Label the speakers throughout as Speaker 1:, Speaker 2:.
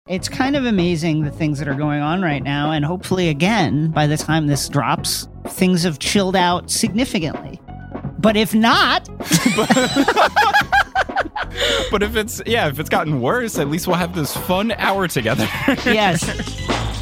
Speaker 1: It's kind of amazing the things that are going on right now. And hopefully, again, by the time this drops, things have chilled out significantly. But if not...
Speaker 2: But if it's gotten worse, at least we'll have this fun hour together.
Speaker 1: Yes.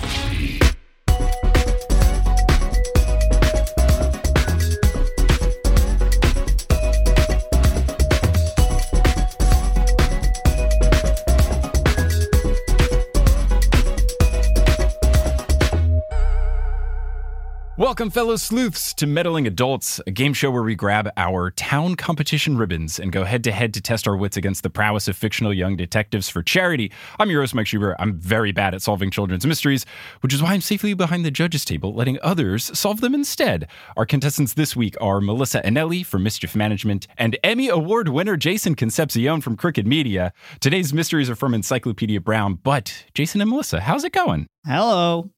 Speaker 2: Welcome, fellow sleuths, to Meddling Adults, a game show where we grab our town competition ribbons and go head-to-head to test our wits against the prowess of fictional young detectives for charity. I'm your host, Mike Schubert. I'm very bad at solving children's mysteries, which is why I'm safely behind the judges' table, letting others solve them instead. Our contestants this week are Melissa Anelli from Mischief Management and Emmy Award winner Jason Concepcion from Crooked Media. Today's mysteries are from Encyclopedia Brown, but Jason and Melissa, how's it going?
Speaker 1: Hello.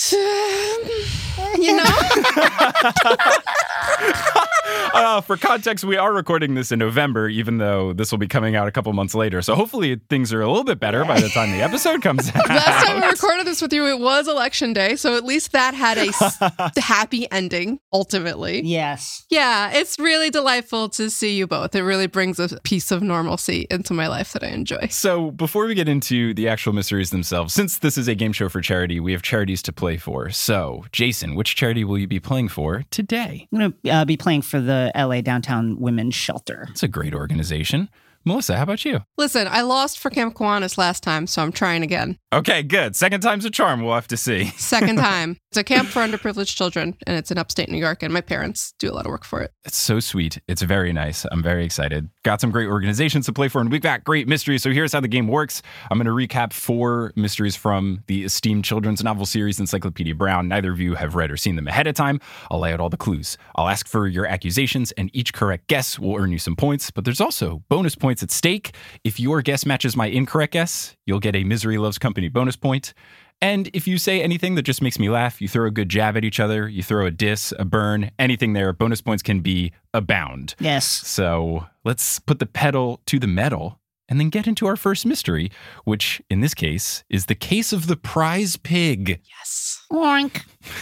Speaker 3: You know?
Speaker 2: For context, we are recording this in November, even though this will be coming out a couple months later. So hopefully things are a little bit better by the time the episode comes out.
Speaker 3: Last time we recorded this with you, it was Election Day. So at least that had a happy ending, ultimately.
Speaker 1: Yes.
Speaker 3: Yeah, it's really delightful to see you both. It really brings a piece of normalcy into my life that I enjoy.
Speaker 2: So before we get into the actual mysteries themselves, since this is a game show for charity, we have charities to play for. So, Jason, which charity will you be playing for today?
Speaker 1: I'm going to be playing for the LA Downtown Women's Shelter.
Speaker 2: It's a great organization. Melissa, how about you?
Speaker 3: Listen, I lost for Camp Kiwanis last time, so I'm trying again.
Speaker 2: Okay, good. Second time's a charm. We'll have to see.
Speaker 3: Second time. It's a camp for underprivileged children, and it's in upstate New York, and my parents do a lot of work for it.
Speaker 2: It's so sweet. It's very nice. I'm very excited. Got some great organizations to play for, and we've got great mysteries. So here's how the game works. I'm going to recap 4 mysteries from the esteemed children's novel series Encyclopedia Brown. Neither of you have read or seen them ahead of time. I'll lay out all the clues. I'll ask for your accusations, and each correct guess will earn you some points. But there's also bonus points at stake. If your guess matches my incorrect guess, you'll get a Misery Loves Company bonus point. And if you say anything that just makes me laugh, you throw a good jab at each other, you throw a diss, a burn, anything there, bonus points can be abound.
Speaker 1: Yes.
Speaker 2: So let's put the pedal to the metal and then get into our first mystery, which in this case is the case of the prize pig.
Speaker 3: Yes.
Speaker 1: Oink.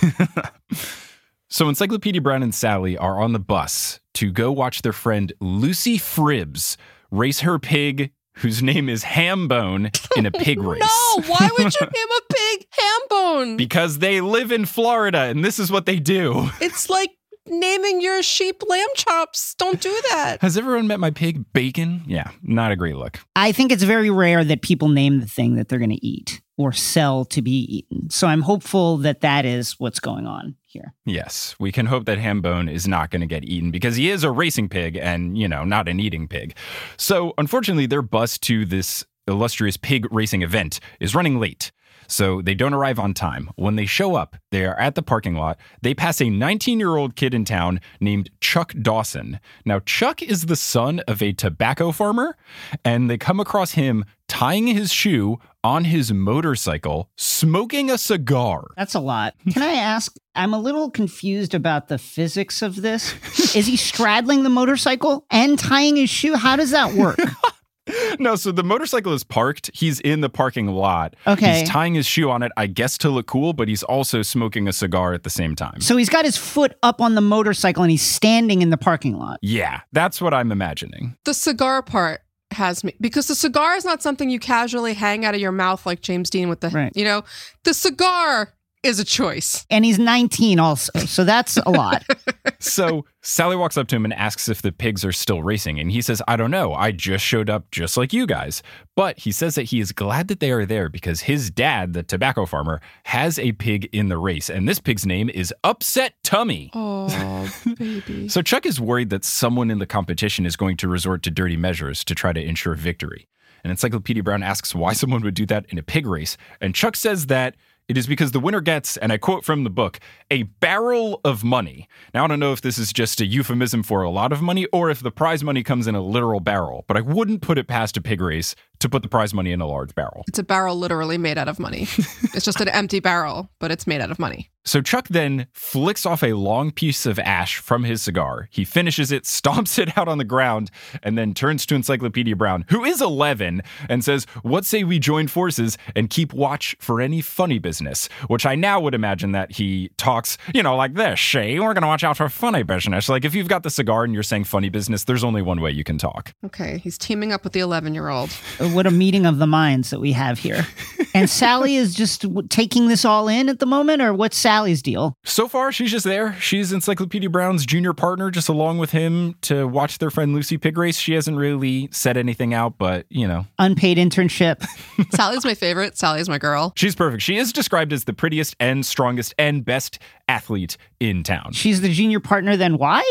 Speaker 2: So Encyclopedia Brown and Sally are on the bus to go watch their friend Lucy Fribbs race her pig, whose name is Hambone, in a pig race.
Speaker 3: No, why would you name a pig Hambone?
Speaker 2: Because they live in Florida, and this is what they do.
Speaker 3: It's like naming your sheep Lamb Chops. Don't do that.
Speaker 2: Has everyone met my pig, Bacon? Yeah, not a great look.
Speaker 1: I think it's very rare that people name the thing that they're going to eat or sell to be eaten. So I'm hopeful that that is what's going on here.
Speaker 2: Yes, we can hope that Hambone is not going to get eaten because he is a racing pig and, not an eating pig. So unfortunately, their bus to this illustrious pig racing event is running late. So they don't arrive on time. When they show up, they are at the parking lot. They pass a 19-year-old kid in town named Chuck Dawson. Now, Chuck is the son of a tobacco farmer, and they come across him tying his shoe on his motorcycle, smoking a cigar.
Speaker 1: That's a lot. Can I ask? I'm a little confused about the physics of this. Is he straddling the motorcycle and tying his shoe? How does that work?
Speaker 2: No, so the motorcycle is parked. He's in the parking lot.
Speaker 1: Okay.
Speaker 2: He's tying his shoe on it, I guess, to look cool, but he's also smoking a cigar at the same time.
Speaker 1: So he's got his foot up on the motorcycle and he's standing in the parking lot.
Speaker 2: Yeah, that's what I'm imagining.
Speaker 3: The cigar part has me, because the cigar is not something you casually hang out of your mouth like James Dean with the,
Speaker 1: Right.
Speaker 3: The cigar is a choice.
Speaker 1: And he's 19 also, so that's a lot.
Speaker 2: So Sally walks up to him and asks if the pigs are still racing. And he says, I don't know. I just showed up just like you guys. But he says that he is glad that they are there because his dad, the tobacco farmer, has a pig in the race. And this pig's name is Upset Tummy.
Speaker 3: Oh, baby.
Speaker 2: So Chuck is worried that someone in the competition is going to resort to dirty measures to try to ensure victory. And Encyclopedia Brown asks why someone would do that in a pig race. And Chuck says that it is because the winner gets, and I quote from the book, a barrel of money. Now, I don't know if this is just a euphemism for a lot of money or if the prize money comes in a literal barrel, but I wouldn't put it past a pig race to put the prize money in a large barrel.
Speaker 3: It's a barrel literally made out of money. It's just an empty barrel, but it's made out of money.
Speaker 2: So Chuck then flicks off a long piece of ash from his cigar. He finishes it, stomps it out on the ground, and then turns to Encyclopedia Brown, who is 11, and says, "What say we join forces and keep watch for any funny business?" Which I now would imagine that he talks, like this, "Shay, we're going to watch out for funny business." Like if you've got the cigar and you're saying funny business, there's only one way you can talk.
Speaker 3: Okay, he's teaming up with the 11-year-old.
Speaker 1: What a meeting of the minds that we have here. And Sally is just taking this all in at the moment, or what's Sally's deal?
Speaker 2: So far, she's just there. She's Encyclopedia Brown's junior partner, just along with him to watch their friend Lucy pig race. She hasn't really said anything out, but,
Speaker 1: Unpaid internship.
Speaker 3: Sally's my favorite. Sally's my girl.
Speaker 2: She's perfect. She is described as the prettiest and strongest and best athlete in town.
Speaker 1: She's the junior partner, then why?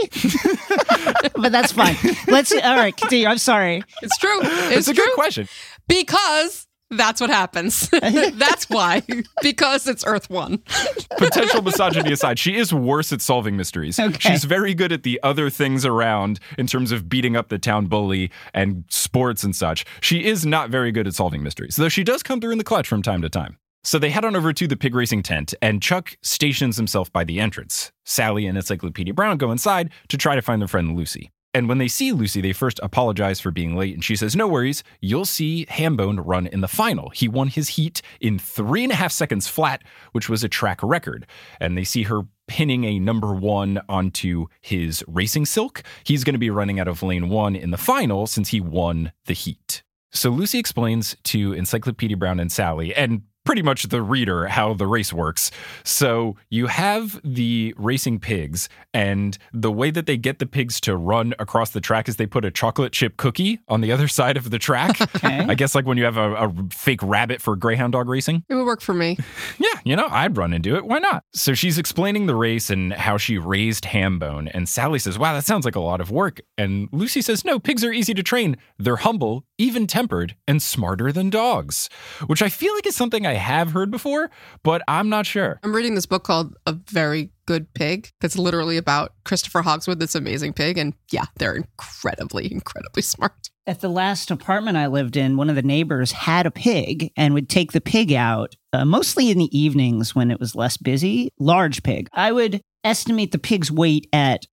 Speaker 1: But that's fine. All right, continue. I'm sorry.
Speaker 3: It's true.
Speaker 2: It's a
Speaker 3: true.
Speaker 2: good question.
Speaker 3: Because that's what happens. That's why. Because it's Earth 1.
Speaker 2: Potential misogyny aside, she is worse at solving mysteries.
Speaker 1: Okay.
Speaker 2: She's very good at the other things around in terms of beating up the town bully and sports and such. She is not very good at solving mysteries, though she does come through in the clutch from time to time. So they head on over to the pig racing tent, and Chuck stations himself by the entrance. Sally and Encyclopedia Brown go inside to try to find their friend Lucy. And when they see Lucy, they first apologize for being late, and she says, "No worries, you'll see Hambone run in the final. He won his heat in 3.5 seconds flat, which was a track record." And they see her pinning a number 1 onto his racing silk. He's going to be running out of lane 1 in the final since he won the heat. So Lucy explains to Encyclopedia Brown and Sally, and pretty much the reader, how the race works. So you have the racing pigs, and the way that they get the pigs to run across the track is they put a chocolate chip cookie on the other side of the track.
Speaker 1: Okay.
Speaker 2: I guess like when you have a fake rabbit for greyhound dog racing.
Speaker 3: It would work for me.
Speaker 2: Yeah, I'd run and do it. Why not? So she's explaining the race and how she raised Hambone, and Sally says, "Wow, that sounds like a lot of work." And Lucy says, "No, pigs are easy to train. They're humble, even-tempered, and smarter than dogs," which I feel like is something I have heard before, but I'm not sure.
Speaker 3: I'm reading this book called A Very Good Pig that's literally about Christopher Hogswood, this amazing pig. And yeah, they're incredibly, incredibly smart.
Speaker 1: At the last apartment I lived in, one of the neighbors had a pig and would take the pig out, mostly in the evenings when it was less busy. Large pig. I would estimate the pig's weight at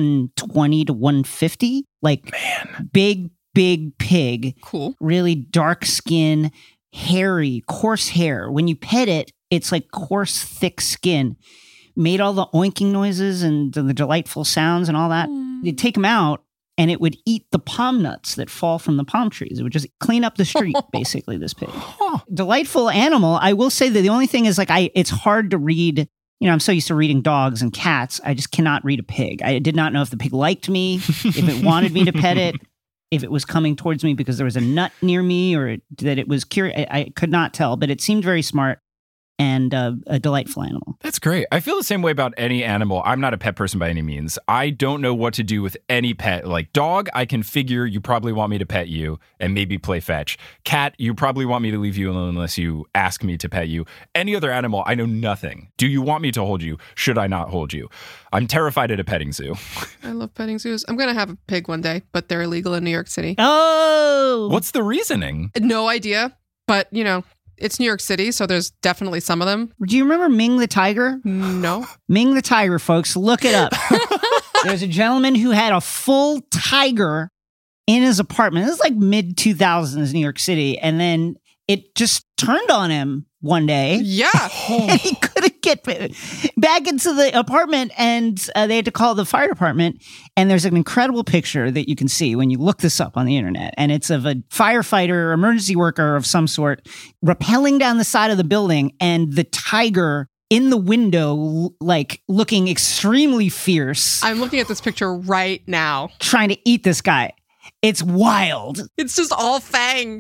Speaker 1: 120 to 150. Like, man, big pig.
Speaker 3: Cool.
Speaker 1: Really dark skin, hairy, coarse hair. When you pet it, it's like coarse, thick skin. Made all the oinking noises and the delightful sounds and all that. You'd take them out, and it would eat the palm nuts that fall from the palm trees. It would just clean up the street, basically, this pig. Delightful animal. I will say that the only thing is, it's hard to read. I'm so used to reading dogs and cats. I just cannot read a pig. I did not know if the pig liked me, if it wanted me to pet it, if it was coming towards me because there was a nut near me, or that it was curious. I could not tell, but it seemed very smart and a delightful animal.
Speaker 2: That's great. I feel the same way about any animal. I'm not a pet person by any means. I don't know what to do with any pet. Like dog, I can figure you probably want me to pet you and maybe play fetch. Cat, you probably want me to leave you alone unless you ask me to pet you. Any other animal, I know nothing. Do you want me to hold you? Should I not hold you? I'm terrified at a petting zoo.
Speaker 3: I love petting zoos. I'm going to have a pig one day, but they're illegal in New York City.
Speaker 1: Oh!
Speaker 2: What's the reasoning?
Speaker 3: No idea, but it's New York City, so there's definitely some of them.
Speaker 1: Do you remember Ming the tiger?
Speaker 3: No.
Speaker 1: Ming the tiger, folks. Look it up. There's a gentleman who had a full tiger in his apartment. This is like mid-2000s New York City. And then it just turned on him one day.
Speaker 3: Yeah.
Speaker 1: And he couldn't get back into the apartment, and they had to call the fire department. And there's an incredible picture that you can see when you look this up on the internet. And it's of a firefighter, emergency worker of some sort, rappelling down the side of the building, and the tiger in the window, like looking extremely fierce.
Speaker 3: I'm looking at this picture right now.
Speaker 1: Trying to eat this guy. It's wild.
Speaker 3: It's just all fang.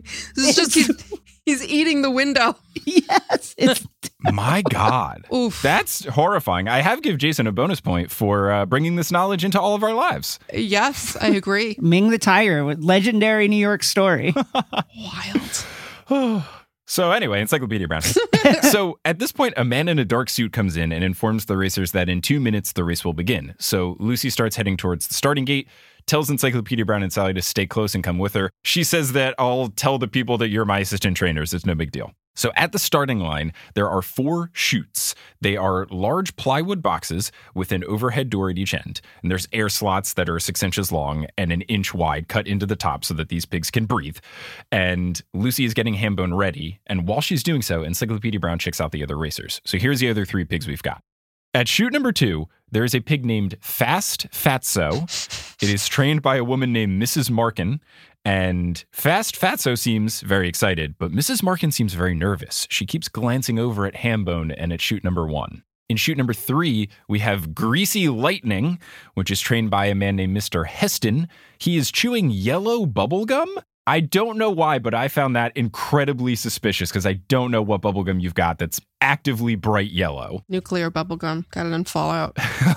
Speaker 3: He's eating the window.
Speaker 1: Yes.
Speaker 2: My God.
Speaker 3: Oof.
Speaker 2: That's horrifying. I have give Jason a bonus point for bringing this knowledge into all of our lives.
Speaker 3: Yes, I agree.
Speaker 1: Ming the tiger, with legendary New York story.
Speaker 3: Wild.
Speaker 2: So anyway, Encyclopedia Brown. So at this point, a man in a dark suit comes in and informs the racers that in 2 minutes, the race will begin. So Lucy starts heading towards the starting gate, tells Encyclopedia Brown and Sally to stay close and come with her. She says that I'll tell the people that you're my assistant trainers. It's no big deal. So at the starting line, there are 4 chutes. They are large plywood boxes with an overhead door at each end. And there's air slots that are 6 inches long and an inch wide cut into the top so that these pigs can breathe. And Lucy is getting Hambone ready. And while she's doing so, Encyclopedia Brown checks out the other racers. So here's the other 3 pigs we've got. At chute number 2, there is a pig named Fast Fatso. It is trained by a woman named Mrs. Markin. And Fast Fatso seems very excited, but Mrs. Markin seems very nervous. She keeps glancing over at Hambone and at chute number 1. In chute number 3, we have Greasy Lightning, which is trained by a man named Mr. Heston. He is chewing yellow bubble gum. I don't know why, but I found that incredibly suspicious because I don't know what bubblegum you've got that's actively bright yellow.
Speaker 3: Nuclear bubblegum. Got it in Fallout.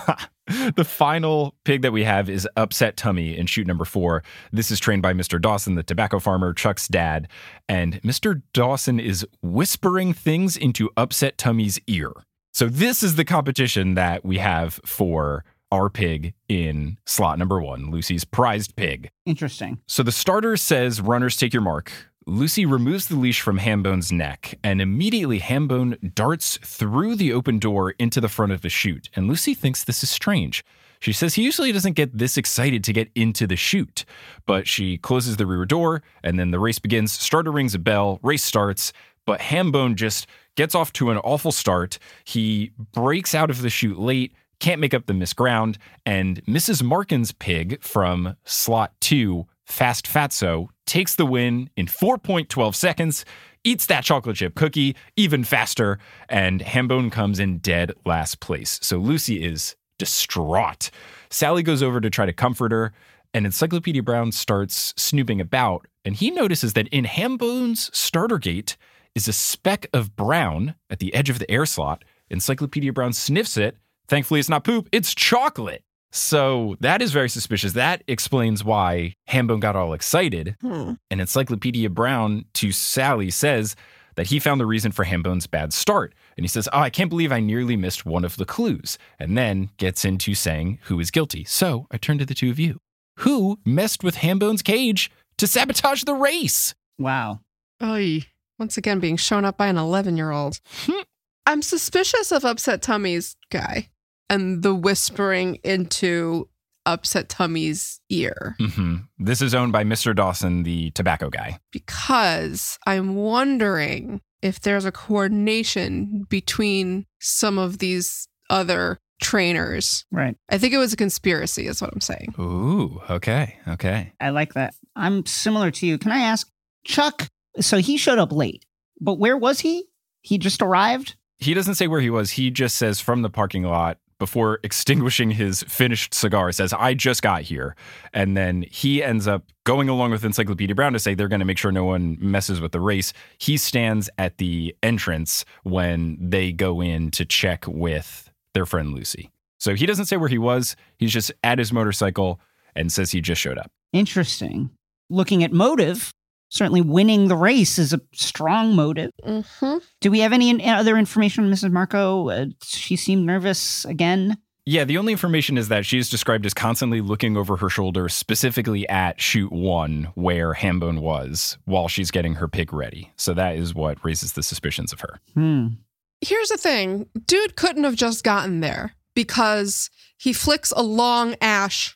Speaker 2: The final pig that we have is Upset Tummy in chute number 4. This is trained by Mr. Dawson, the tobacco farmer, Chuck's dad. And Mr. Dawson is whispering things into Upset Tummy's ear. So this is the competition that we have for our pig in slot number 1, Lucy's prized pig.
Speaker 1: Interesting.
Speaker 2: So the starter says, runners take your mark. Lucy removes the leash from Hambone's neck, and immediately Hambone darts through the open door into the front of the chute. And Lucy thinks this is strange. She says he usually doesn't get this excited to get into the chute, but she closes the rear door, and then the race begins. Starter rings a bell, race starts, but Hambone just gets off to an awful start. He breaks out of the chute late, can't make up the missed ground, and Mrs. Markin's pig from slot 2, Fast Fatso, takes the win in 4.12 seconds, eats that chocolate chip cookie even faster, and Hambone comes in dead last place. So Lucy is distraught. Sally goes over to try to comfort her, and Encyclopedia Brown starts snooping about, and he notices that in Hambone's starter gate is a speck of brown at the edge of the air slot. Encyclopedia Brown sniffs it. Thankfully, it's not poop, it's chocolate. So that is very suspicious. That explains why Hambone got all excited. And Encyclopedia Brown to Sally says that he found the reason for Hambone's bad start. And he says, I can't believe I nearly missed one of the clues. And then gets into saying who is guilty. So I turn to the 2 of you. Who messed with Hambone's cage to sabotage the race?
Speaker 1: Wow.
Speaker 3: Oy. Once again, being shown up by an 11-year-old. I'm suspicious of Upset Tummy's guy and the whispering into Upset Tummy's ear.
Speaker 2: Mm-hmm. This is owned by Mr. Dawson, the tobacco guy.
Speaker 3: Because I'm wondering if there's a coordination between some of these other trainers.
Speaker 1: Right.
Speaker 3: I think it was a conspiracy, is what I'm saying.
Speaker 2: Ooh, okay.
Speaker 1: I like that. I'm similar to you. Can I ask, Chuck, so he showed up late, but where was he? He just arrived?
Speaker 2: He doesn't say where he was. He just says from the parking lot before extinguishing his finished cigar, says, I just got here. And then he ends up going along with Encyclopedia Brown to say they're going to make sure no one messes with the race. He stands at the entrance when they go in to check with their friend Lucy. So he doesn't say where he was. He's just at his motorcycle and says he just showed up. Interesting.
Speaker 1: Looking at motive, certainly winning the race is a strong motive.
Speaker 3: Mm-hmm.
Speaker 1: Do we have any other information on Mrs. Marco? She seemed nervous again.
Speaker 2: Yeah, the only information is that she's described as constantly looking over her shoulder, specifically at chute 1, where Hambone was, while she's getting her pig ready. So that is what raises the suspicions of her.
Speaker 3: Here's the thing. Dude couldn't have just gotten there because he flicks a long ash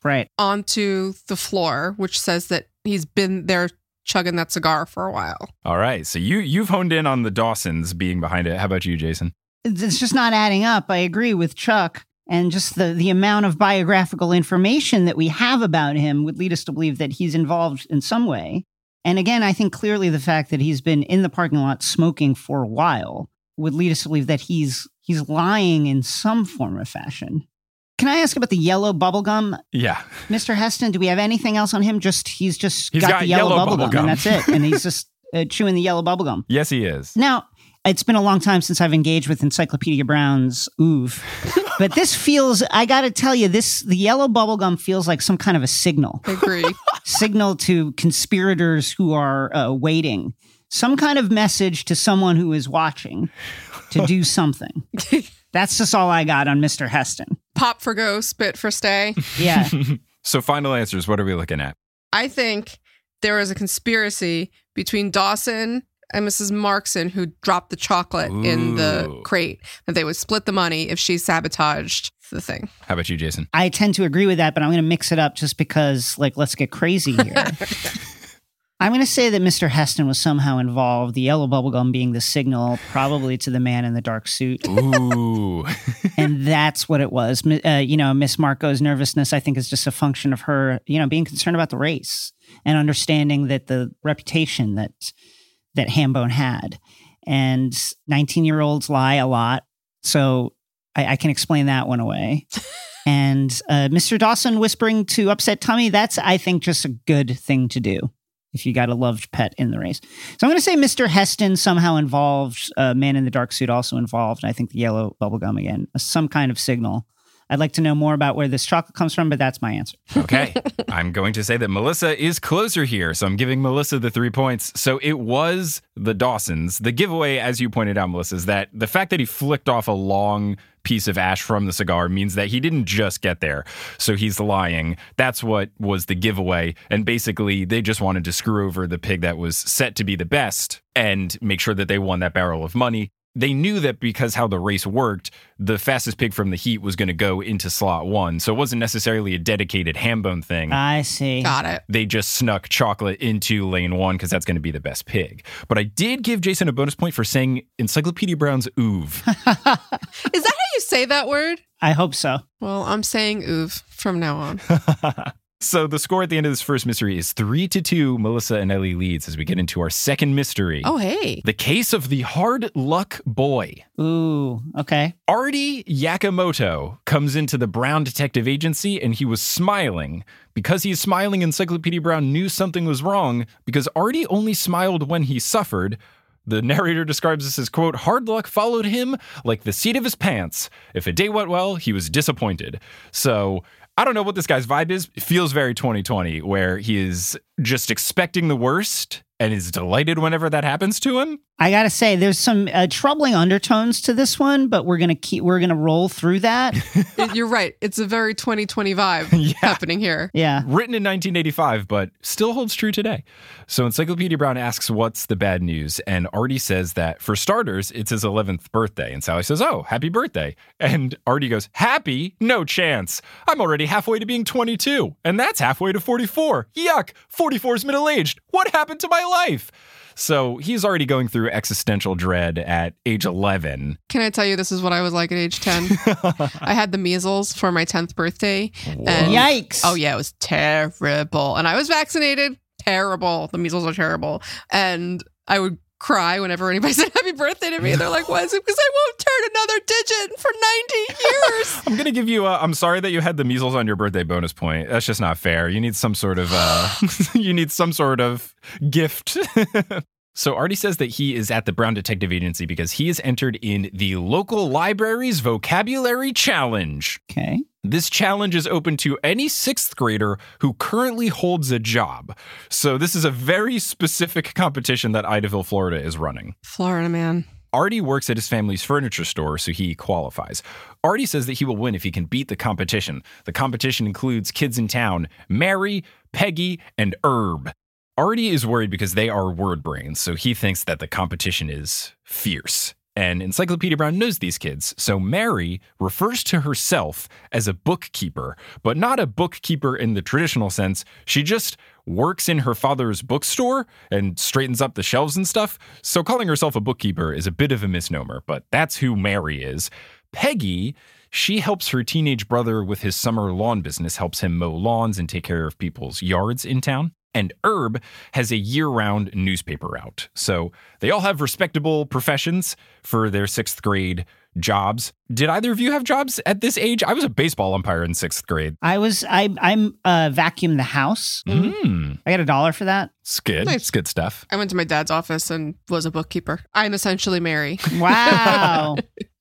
Speaker 3: onto the floor, which says that he's been there chugging that cigar for a while.
Speaker 2: All right. So you've honed in on the Dawsons being behind it. How about you, Jason?
Speaker 1: It's just not adding up. I agree with Chuck. And just the amount of biographical information that we have about him would lead us to believe that he's involved in some way. And again, I think clearly the fact that he's been in the parking lot smoking for a while would lead us to believe that he's lying in some form or fashion. Can I ask about the yellow bubblegum?
Speaker 2: Yeah.
Speaker 1: Mr. Heston, do we have anything else on him? He's got the yellow bubblegum, and that's it. And he's just chewing the yellow bubblegum.
Speaker 2: Yes, he is.
Speaker 1: Now, it's been a long time since I've engaged with Encyclopedia Brown's oof. But this feels, I got to tell you, the yellow bubblegum feels like some kind of a signal.
Speaker 3: I agree.
Speaker 1: Signal to conspirators who are waiting. some kind of message to someone who is watching to do something. That's just all I got on Mr. Heston.
Speaker 3: Pop for go, spit for stay.
Speaker 1: Yeah.
Speaker 2: So final answers, what are we looking at?
Speaker 3: I think there was a conspiracy between Dawson and Mrs. Markson, who dropped the chocolate in the crate, that they would split the money if she sabotaged the thing.
Speaker 2: How about you, Jason?
Speaker 1: I tend to agree with that, but I'm going to mix it up just because, like, let's get crazy here. I'm going to say that Mr. Heston was somehow involved, the yellow bubblegum being the signal, probably to the man in the dark suit.
Speaker 2: Ooh.
Speaker 1: And that's what it was. Miss Marco's nervousness, I think, is just a function of her, being concerned about the race and understanding that the reputation that Hambone had. And 19-year-olds lie a lot. So I can explain that one away. And Mr. Dawson whispering to upset Tummy, that's, I think, just a good thing to do if you got a loved pet in the race. So I'm going to say Mr. Heston somehow involved, Man in the Dark Suit also involved, and I think the yellow bubblegum again, some kind of signal. I'd like to know more about where this chocolate comes from, but that's my answer.
Speaker 2: Okay. I'm going to say that Melissa is closer here, so I'm giving Melissa the 3 points. So it was the Dawsons. The giveaway, as you pointed out, Melissa, is that the fact that he flicked off a long piece of ash from the cigar means that he didn't just get there. So he's lying. That's what was the giveaway. And basically, they just wanted to screw over the pig that was set to be the best and make sure that they won that barrel of money. They knew that because how the race worked, the fastest pig from the heat was going to go into slot 1. So it wasn't necessarily a dedicated Hambone thing.
Speaker 1: I see.
Speaker 3: Got it.
Speaker 2: They just snuck chocolate into lane 1 because that's going to be the best pig. But I did give Jason a bonus point for saying Encyclopedia Brown's oov.
Speaker 3: Is that how you say that word?
Speaker 1: I hope so.
Speaker 3: Well, I'm saying oov from now on.
Speaker 2: So the score at the end of this first mystery is 3-2. Melissa and Ellie leads as we get into our second mystery.
Speaker 3: Oh, hey.
Speaker 2: The case of the hard luck boy.
Speaker 1: Ooh, okay.
Speaker 2: Artie Yakamoto comes into the Brown Detective Agency and he was smiling. Because he's smiling, Encyclopedia Brown knew something was wrong because Artie only smiled when he suffered. The narrator describes this as, quote, hard luck followed him like the seat of his pants. If a day went well, he was disappointed. So I don't know what this guy's vibe is. It feels very 2020, where he is just expecting the worst and is delighted whenever that happens to him.
Speaker 1: I gotta say, there's some troubling undertones to this one, but we're gonna roll through that.
Speaker 3: You're right. It's a very 2020 vibe happening here.
Speaker 1: Yeah.
Speaker 2: Written in 1985, but still holds true today. So Encyclopedia Brown asks, what's the bad news? And Artie says that, for starters, it's his 11th birthday. And Sally says, oh, happy birthday. And Artie goes, happy? No chance. I'm already halfway to being 22. And that's halfway to 44. Yuck. 44 is middle-aged. What happened to my life? So he's already going through existential dread at age 11.
Speaker 3: Can I tell you this is what I was like at age 10? I had the measles for my 10th birthday. And,
Speaker 1: yikes.
Speaker 3: Oh, yeah, it was terrible. And I was vaccinated. Terrible. The measles are terrible. And I would cry whenever anybody said happy birthday to me. They're like, why is it? Because I won't turn another digit for 90 years.
Speaker 2: I'm going to give you I'm sorry that you had the measles on your birthday bonus point. That's just not fair. You need some sort of gift. So Artie says that he is at the Brown Detective Agency because he is entered in the local library's vocabulary challenge.
Speaker 1: Okay.
Speaker 2: This challenge is open to any 6th grader who currently holds a job. So this is a very specific competition that Idaville, Florida is running.
Speaker 3: Florida man.
Speaker 2: Artie works at his family's furniture store, so he qualifies. Artie says that he will win if he can beat the competition. The competition includes kids in town, Mary, Peggy, and Herb. Artie is worried because they are word brains, so he thinks that the competition is fierce. And Encyclopedia Brown knows these kids, so Mary refers to herself as a bookkeeper, but not a bookkeeper in the traditional sense. She just works in her father's bookstore and straightens up the shelves and stuff. So calling herself a bookkeeper is a bit of a misnomer, but that's who Mary is. Peggy, she helps her teenage brother with his summer lawn business, helps him mow lawns and take care of people's yards in town. And Herb has a year-round newspaper out. So they all have respectable professions for their 6th grade jobs. Did either of you have jobs at this age? I was a baseball umpire in 6th grade.
Speaker 1: I'm vacuum the house.
Speaker 2: Mm.
Speaker 1: I got $1 for that.
Speaker 2: It's good.
Speaker 3: Nice.
Speaker 2: It's good stuff.
Speaker 3: I went to my dad's office and was a bookkeeper. I'm essentially Mary.
Speaker 1: Wow.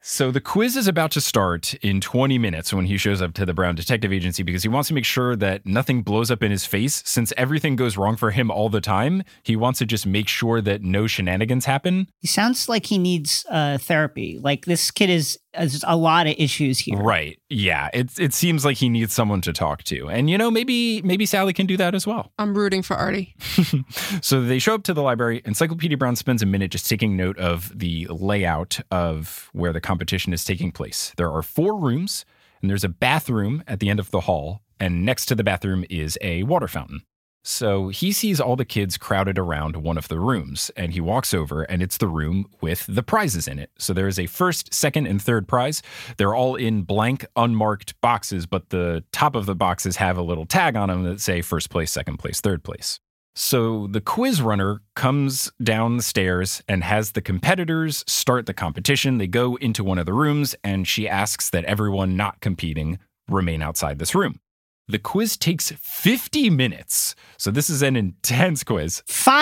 Speaker 2: So the quiz is about to start in 20 minutes when he shows up to the Brown Detective Agency because he wants to make sure that nothing blows up in his face. Since everything goes wrong for him all the time, he wants to just make sure that no shenanigans happen.
Speaker 1: He sounds like he needs therapy. Like this kid has a lot of issues here.
Speaker 2: Right. Yeah. It seems like he needs someone to talk to. And, maybe Sally can do that as well.
Speaker 3: I'm rooting for Artie.
Speaker 2: So they show up to the library. Encyclopedia Brown spends a minute just taking note of the layout of where the competition is taking place. There are 4 rooms, and there's a bathroom at the end of the hall. And next to the bathroom is a water fountain. So he sees all the kids crowded around one of the rooms, and he walks over, and it's the room with the prizes in it. So there is a first, second, and third prize. They're all in blank, unmarked boxes, but the top of the boxes have a little tag on them that say first place, second place, third place. So the quiz runner comes down the stairs and has the competitors start the competition. They go into one of the rooms, and she asks that everyone not competing remain outside this room. The quiz takes 50 minutes. So this is an intense quiz.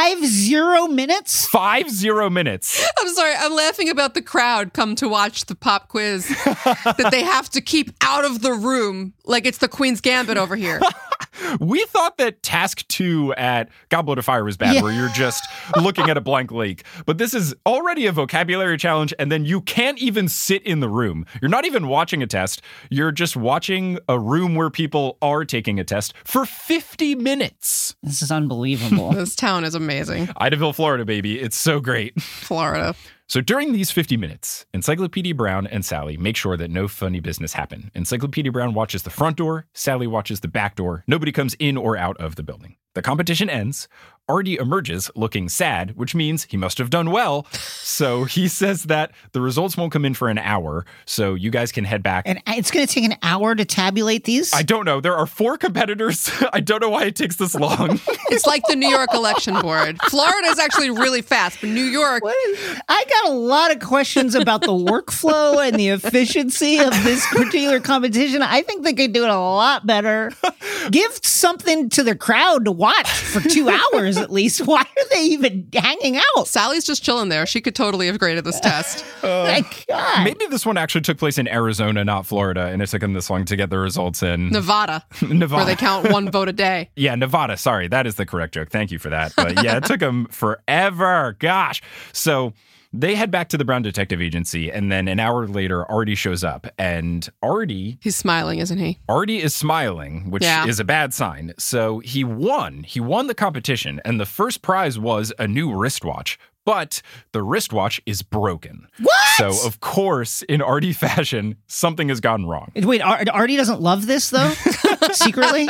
Speaker 1: 50 minutes?
Speaker 2: 50 minutes.
Speaker 3: I'm sorry. I'm laughing about the crowd come to watch the pop quiz that they have to keep out of the room like it's the Queen's Gambit over here.
Speaker 2: We thought that task 2 at Goblet of Fire was bad, where you're just looking at a blank lake. But this is already a vocabulary challenge, and then you can't even sit in the room. You're not even watching a test. You're just watching a room where people are taking a test for 50 minutes.
Speaker 1: This is unbelievable.
Speaker 3: This town is amazing.
Speaker 2: Idaville, Florida, baby. It's so great.
Speaker 3: Florida.
Speaker 2: So during these 50 minutes, Encyclopedia Brown and Sally make sure that no funny business happen. Encyclopedia Brown watches the front door. Sally watches the back door. Nobody comes in or out of the building. The competition ends. Artie emerges looking sad, which means he must have done well. So he says that the results won't come in for an hour, so you guys can head back.
Speaker 1: And it's going to take an hour to tabulate these?
Speaker 2: I don't know. There are 4 competitors. I don't know why it takes this long.
Speaker 3: It's like the New York election board. Florida is actually really fast, but New York...
Speaker 1: I got a lot of questions about the workflow and the efficiency of this particular competition. I think they could do it a lot better. Give something to the crowd to watch for 2 hours at least. Why are they even hanging out?
Speaker 3: Sally's just chilling there. She could totally have graded this test.
Speaker 1: My God.
Speaker 2: Maybe this one actually took place in Arizona, not Florida, and it took them this long to get the results in
Speaker 3: Nevada. Where they count 1 vote a day.
Speaker 2: Yeah, Nevada. Sorry, that is the correct joke. Thank you for that. But yeah, it took them forever. Gosh. So they head back to the Brown Detective Agency, and then an hour later, Artie shows up. And Artie...
Speaker 3: He's smiling, isn't he?
Speaker 2: Artie is smiling, which is a bad sign. So he won. He won the competition, and the first prize was a new wristwatch. But the wristwatch is broken.
Speaker 1: What?
Speaker 2: So, of course, in Artie fashion, something has gone wrong.
Speaker 1: Wait, Artie doesn't love this, though? Secretly?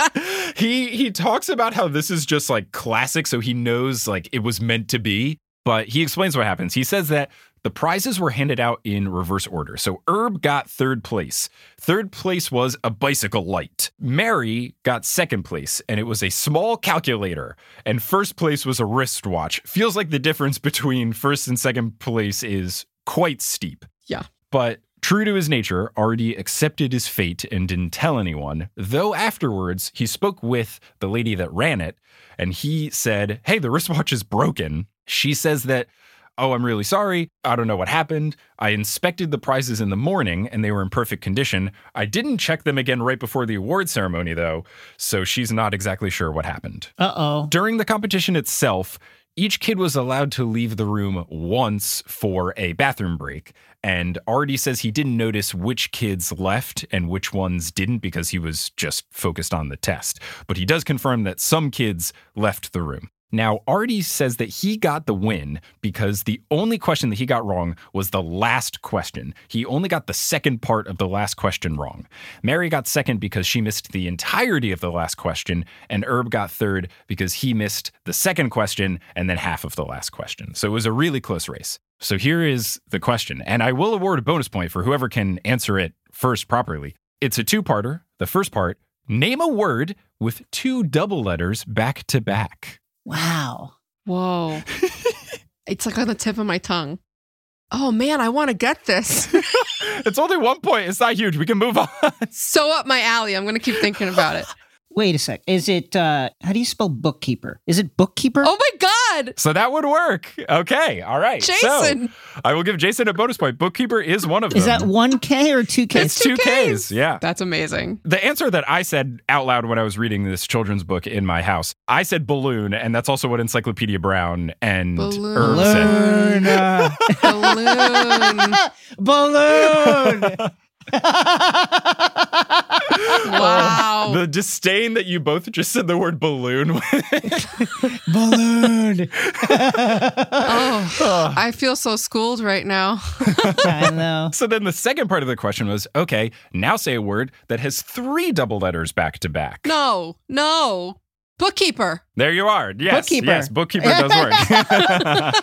Speaker 2: He talks about how this is just like classic, so he knows like it was meant to be. But he explains what happens. He says that the prizes were handed out in reverse order. So Herb got 3rd place. 3rd place was a bicycle light. Mary got 2nd place, and it was a small calculator. And 1st place was a wristwatch. Feels like the difference between 1st and 2nd place is quite steep.
Speaker 3: Yeah.
Speaker 2: But true to his nature, Artie accepted his fate and didn't tell anyone, though afterwards he spoke with the lady that ran it, and he said, hey, the wristwatch is broken. She says that, oh, I'm really sorry. I don't know what happened. I inspected the prizes in the morning and they were in perfect condition. I didn't check them again right before the award ceremony, though, so she's not exactly sure what happened.
Speaker 1: Uh-oh.
Speaker 2: During the competition itself, each kid was allowed to leave the room once for a bathroom break. And Artie says he didn't notice which kids left and which ones didn't because he was just focused on the test. But he does confirm that some kids left the room. Now, Artie says that he got the win because the only question that he got wrong was the last question. He only got the second part of the last question wrong. Mary got 2nd because she missed the entirety of the last question, and Herb got 3rd because he missed the second question and then half of the last question. So it was a really close race. So here is the question, and I will award a bonus point for whoever can answer it first properly. It's a 2-parter. The first part, name a word with 2 double letters back to back.
Speaker 1: Wow.
Speaker 3: Whoa. It's like on the tip of my tongue. Oh, man, I want to get this.
Speaker 2: It's only 1 point. It's not huge. We can move on.
Speaker 3: So up my alley. I'm going to keep thinking about it.
Speaker 1: Wait a sec. Is it, how do you spell bookkeeper? Is it bookkeeper?
Speaker 3: Oh, my God.
Speaker 2: So that would work. Okay. All right.
Speaker 3: Jason.
Speaker 2: So I will give Jason a bonus point. Bookkeeper is one of them.
Speaker 1: Is that 1K or 2K?
Speaker 2: It's 2Ks. Yeah.
Speaker 3: That's amazing.
Speaker 2: The answer that I said out loud when I was reading this children's book in my house, I said balloon, and that's also what Encyclopedia Brown and Herb said.
Speaker 3: Balloon.
Speaker 1: Balloon.
Speaker 3: Wow.
Speaker 2: The disdain that you both just said the word balloon with.
Speaker 1: Balloon.
Speaker 3: I feel so schooled right now.
Speaker 1: I know.
Speaker 2: So then the second part of the question was, okay, now say a word that has 3 double letters back to back.
Speaker 3: No. Bookkeeper.
Speaker 2: There you are. Yes.
Speaker 1: Bookkeeper.
Speaker 2: Yes, bookkeeper does work.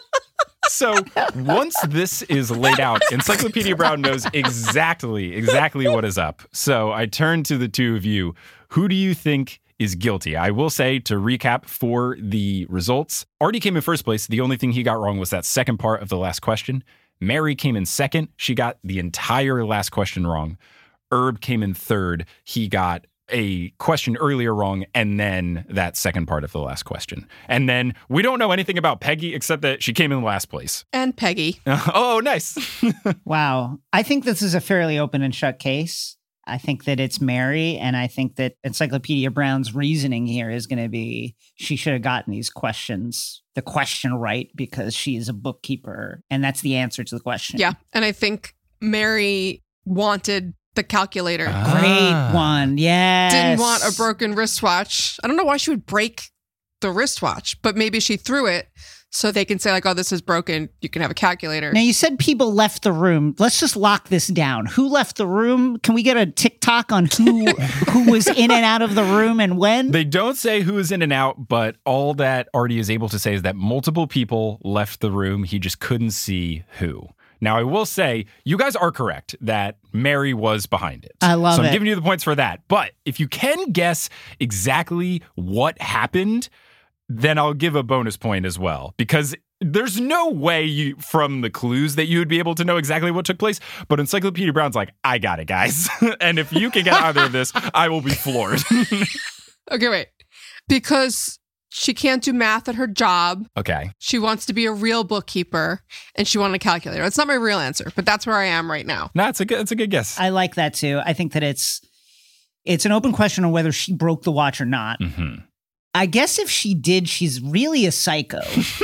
Speaker 2: So once this is laid out, Encyclopedia Brown knows exactly what is up. So I turn to the two of you. Who do you think is guilty? I will say, to recap for the results, Artie came in first place. The only thing he got wrong was that second part of the last question. Mary came in second. She got the entire last question wrong. Herb came in third. He got a question earlier wrong, and then that second part of the last question. And then we don't know anything about Peggy except that she came in last place.
Speaker 3: And Peggy.
Speaker 2: Oh, nice.
Speaker 1: Wow. I think this is a fairly open and shut case. I think that it's Mary, and I think that Encyclopedia Brown's reasoning here is going to be she should have gotten the question right, because she is a bookkeeper, and that's the answer to the question.
Speaker 3: Yeah, and I think Mary wanted the calculator.
Speaker 1: Great one. Yes.
Speaker 3: Didn't want a broken wristwatch. I don't know why she would break the wristwatch, but maybe she threw it so they can say like, oh, this is broken. You can have a calculator.
Speaker 1: Now, you said people left the room. Let's just lock this down. Who left the room? Can we get a TikTok on who was in and out of the room and when?
Speaker 2: They don't say who is in and out, but all that Artie is able to say is that multiple people left the room. He just couldn't see who. Now, I will say, you guys are correct that Mary was behind it.
Speaker 1: I love it.
Speaker 2: So I'm giving you the points for that. But if you can guess exactly what happened, then I'll give a bonus point as well. Because there's no way from the clues that you would be able to know exactly what took place. But Encyclopedia Brown's like, I got it, guys. And if you can get either of this, I will be floored.
Speaker 3: Okay, wait. Because she can't do math at her job.
Speaker 2: Okay.
Speaker 3: She wants to be a real bookkeeper, and she wanted a calculator. It's not my real answer, but that's where I am right now.
Speaker 2: No, it's a good guess.
Speaker 1: I like that too. I think that it's an open question on whether she broke the watch or not.
Speaker 2: Mm-hmm.
Speaker 1: I guess if she did, she's really a psycho.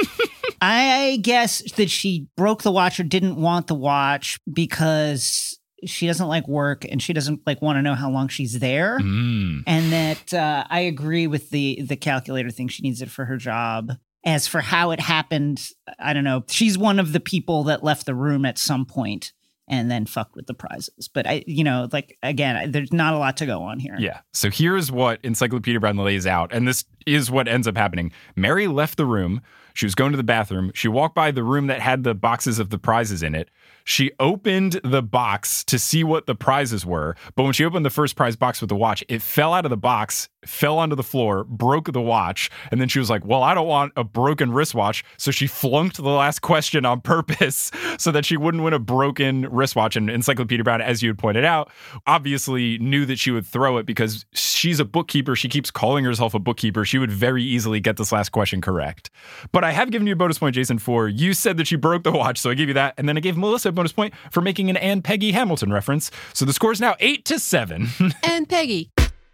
Speaker 1: I guess that she broke the watch or didn't want the watch because she doesn't like work and she doesn't want to know how long she's there. And that I agree with the calculator thing. She needs it for her job. As for how it happened, I don't know. She's one of the people that left the room at some point and then fucked with the prizes. But again, there's not a lot to go on here.
Speaker 2: Yeah. So here's what Encyclopedia Brown lays out. And this is what ends up happening. Mary left the room. She was going to the bathroom. She walked by the room that had the boxes of the prizes in it. She opened the box to see what the prizes were. But when she opened the first prize box with the watch, it fell out of the box, fell onto the floor, broke the watch. And then she was like, well, I don't want a broken wristwatch. So she flunked the last question on purpose so that she wouldn't win a broken wristwatch. And Encyclopedia Brown, as you had pointed out, obviously knew that she would throw it because she's a bookkeeper. She keeps calling herself a bookkeeper. She would very easily get this last question correct. But I have given you a bonus point, Jason, for you said that she broke the watch. So I gave you that. And then I gave Melissa a bonus point for making an Anne Peggy Hamilton reference. So the score is now 8-7.
Speaker 3: And Peggy.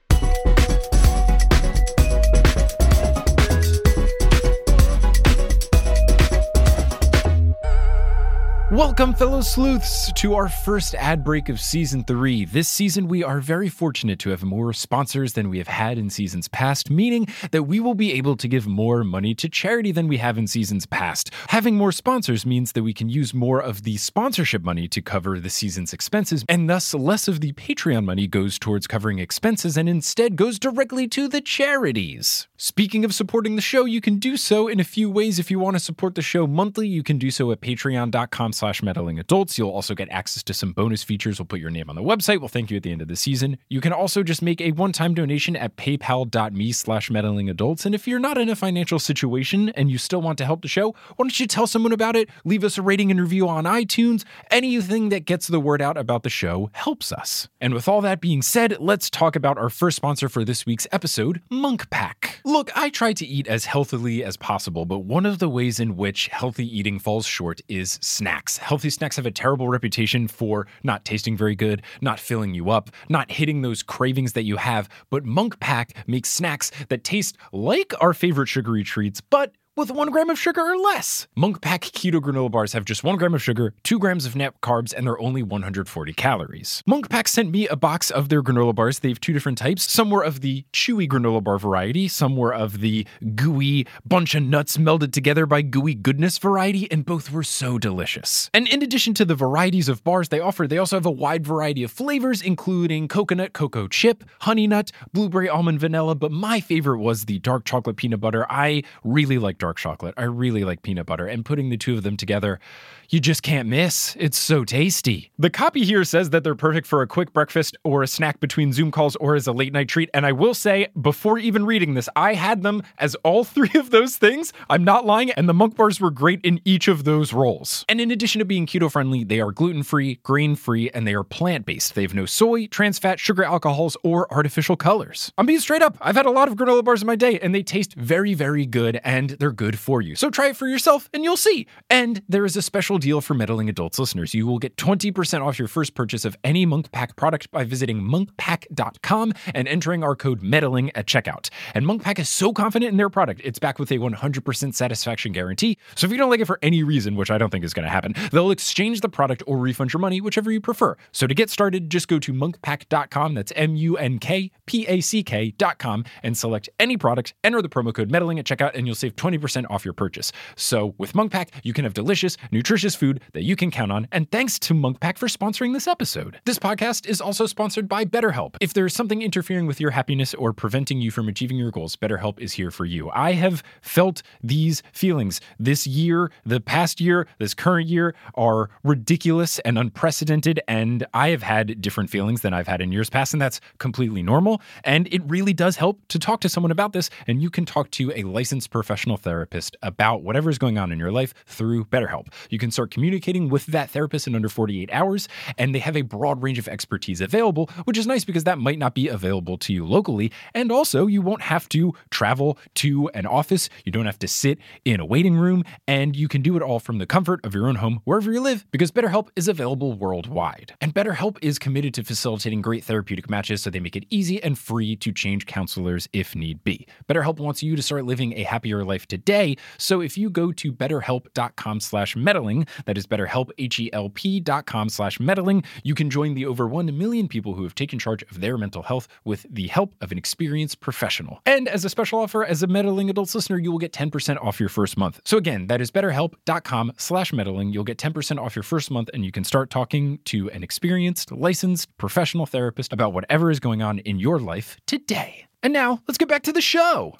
Speaker 2: Welcome, fellow sleuths, to our first ad break of Season 3. This season, we are very fortunate to have more sponsors than we have had in seasons past, meaning that we will be able to give more money to charity than we have in seasons past. Having more sponsors means that we can use more of the sponsorship money to cover the season's expenses, and thus less of the Patreon money goes towards covering expenses and instead goes directly to the charities. Speaking of supporting the show, you can do so in a few ways. If you want to support the show monthly, you can do so at patreon.com/sleuths. patreon.com/meddlingadults. You'll also get access to some bonus features. We'll put your name on the website. We'll thank you at the end of the season. You can also just make a one-time donation at paypal.me/meddlingadults. And if you're not in a financial situation and you still want to help the show, why don't you tell someone about it? Leave us a rating and review on iTunes. Anything that gets the word out about the show helps us. And with all that being said, let's talk about our first sponsor for this week's episode, Munk Pack. Look, I try to eat as healthily as possible, but one of the ways in which healthy eating falls short is snacks. Healthy snacks have a terrible reputation for not tasting very good, not filling you up, not hitting those cravings that you have, but Munk Pack makes snacks that taste like our favorite sugary treats, but with 1 gram of sugar or less. Munk Pack Keto Granola Bars have just 1 gram of sugar, 2 grams of net carbs, and they're only 140 calories. Munk Pack sent me a box of their granola bars. They have 2 different types. Some were of the chewy granola bar variety, some were of the gooey, bunch of nuts melded together by gooey goodness variety, and both were so delicious. And in addition to the varieties of bars they offer, they also have a wide variety of flavors, including coconut, cocoa chip, honey nut, blueberry, almond, vanilla, but my favorite was the dark chocolate peanut butter. I really like dark chocolate. I really like peanut butter, and putting the two of them together, you just can't miss. It's so tasty. The copy here says that they're perfect for a quick breakfast or a snack between Zoom calls or as a late night treat. And I will say, before even reading this, I had them as all 3 of those things. I'm not lying. And the Munk bars were great in each of those roles. And in addition to being keto friendly, they are gluten-free, grain-free, and they are plant-based. They have no soy, trans fat, sugar alcohols, or artificial colors. I'm being straight up. I've had a lot of granola bars in my day, and they taste very, very good, and they're good for you. So try it for yourself, and you'll see. And there is a special deal for Meddling Adults listeners. You will get 20% off your first purchase of any Munk Pack product by visiting monkpack.com and entering our code MEDDLING at checkout. And Munk Pack is so confident in their product, it's backed with a 100% satisfaction guarantee. So if you don't like it for any reason, which I don't think is going to happen, they'll exchange the product or refund your money, whichever you prefer. So to get started, just go to monkpack.com, that's MUNKPACK.com, and select any product, enter the promo code MEDDLING at checkout, and you'll save 20% off your purchase. So with Munk Pack, you can have delicious, nutritious food that you can count on, and thanks to Munk Pack for sponsoring this episode. This podcast is also sponsored by BetterHelp. If there's something interfering with your happiness or preventing you from achieving your goals, BetterHelp is here for you. I have felt these feelings. This year, the past year, this current year are ridiculous and unprecedented, and I have had different feelings than I've had in years past, and that's completely normal, and it really does help to talk to someone about this, and you can talk to a licensed professional therapist about whatever is going on in your life through BetterHelp. You can start communicating with that therapist in under 48 hours, and they have a broad range of expertise available, which is nice because that might not be available to you locally, and also you won't have to travel to an office, you don't have to sit in a waiting room, and you can do it all from the comfort of your own home, wherever you live, because BetterHelp is available worldwide. And BetterHelp is committed to facilitating great therapeutic matches, so they make it easy and free to change counselors if need be. BetterHelp wants you to start living a happier life today, so if you go to betterhelp.com/meddling, that is BetterHelp, HELP.com/meddling, you can join the over 1 million people who have taken charge of their mental health with the help of an experienced professional. And as a special offer, as a Meddling Adults listener, you will get 10% off your first month. So again, that is betterhelp.com/meddling. You'll get 10% off your first month, and you can start talking to an experienced, licensed, professional therapist about whatever is going on in your life today. And now, let's get back to the show.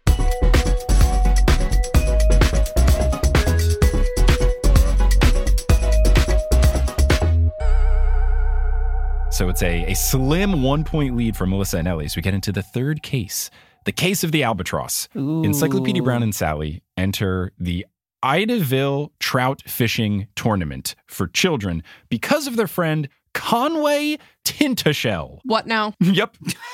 Speaker 2: So it's a slim 1-point lead for Melissa and Ellie. So we get into the third case, the case of the albatross. Ooh. Encyclopedia Brown and Sally enter the Idaville Trout Fishing Tournament for children because of their friend Conway Tintashell.
Speaker 3: What now?
Speaker 2: Yep.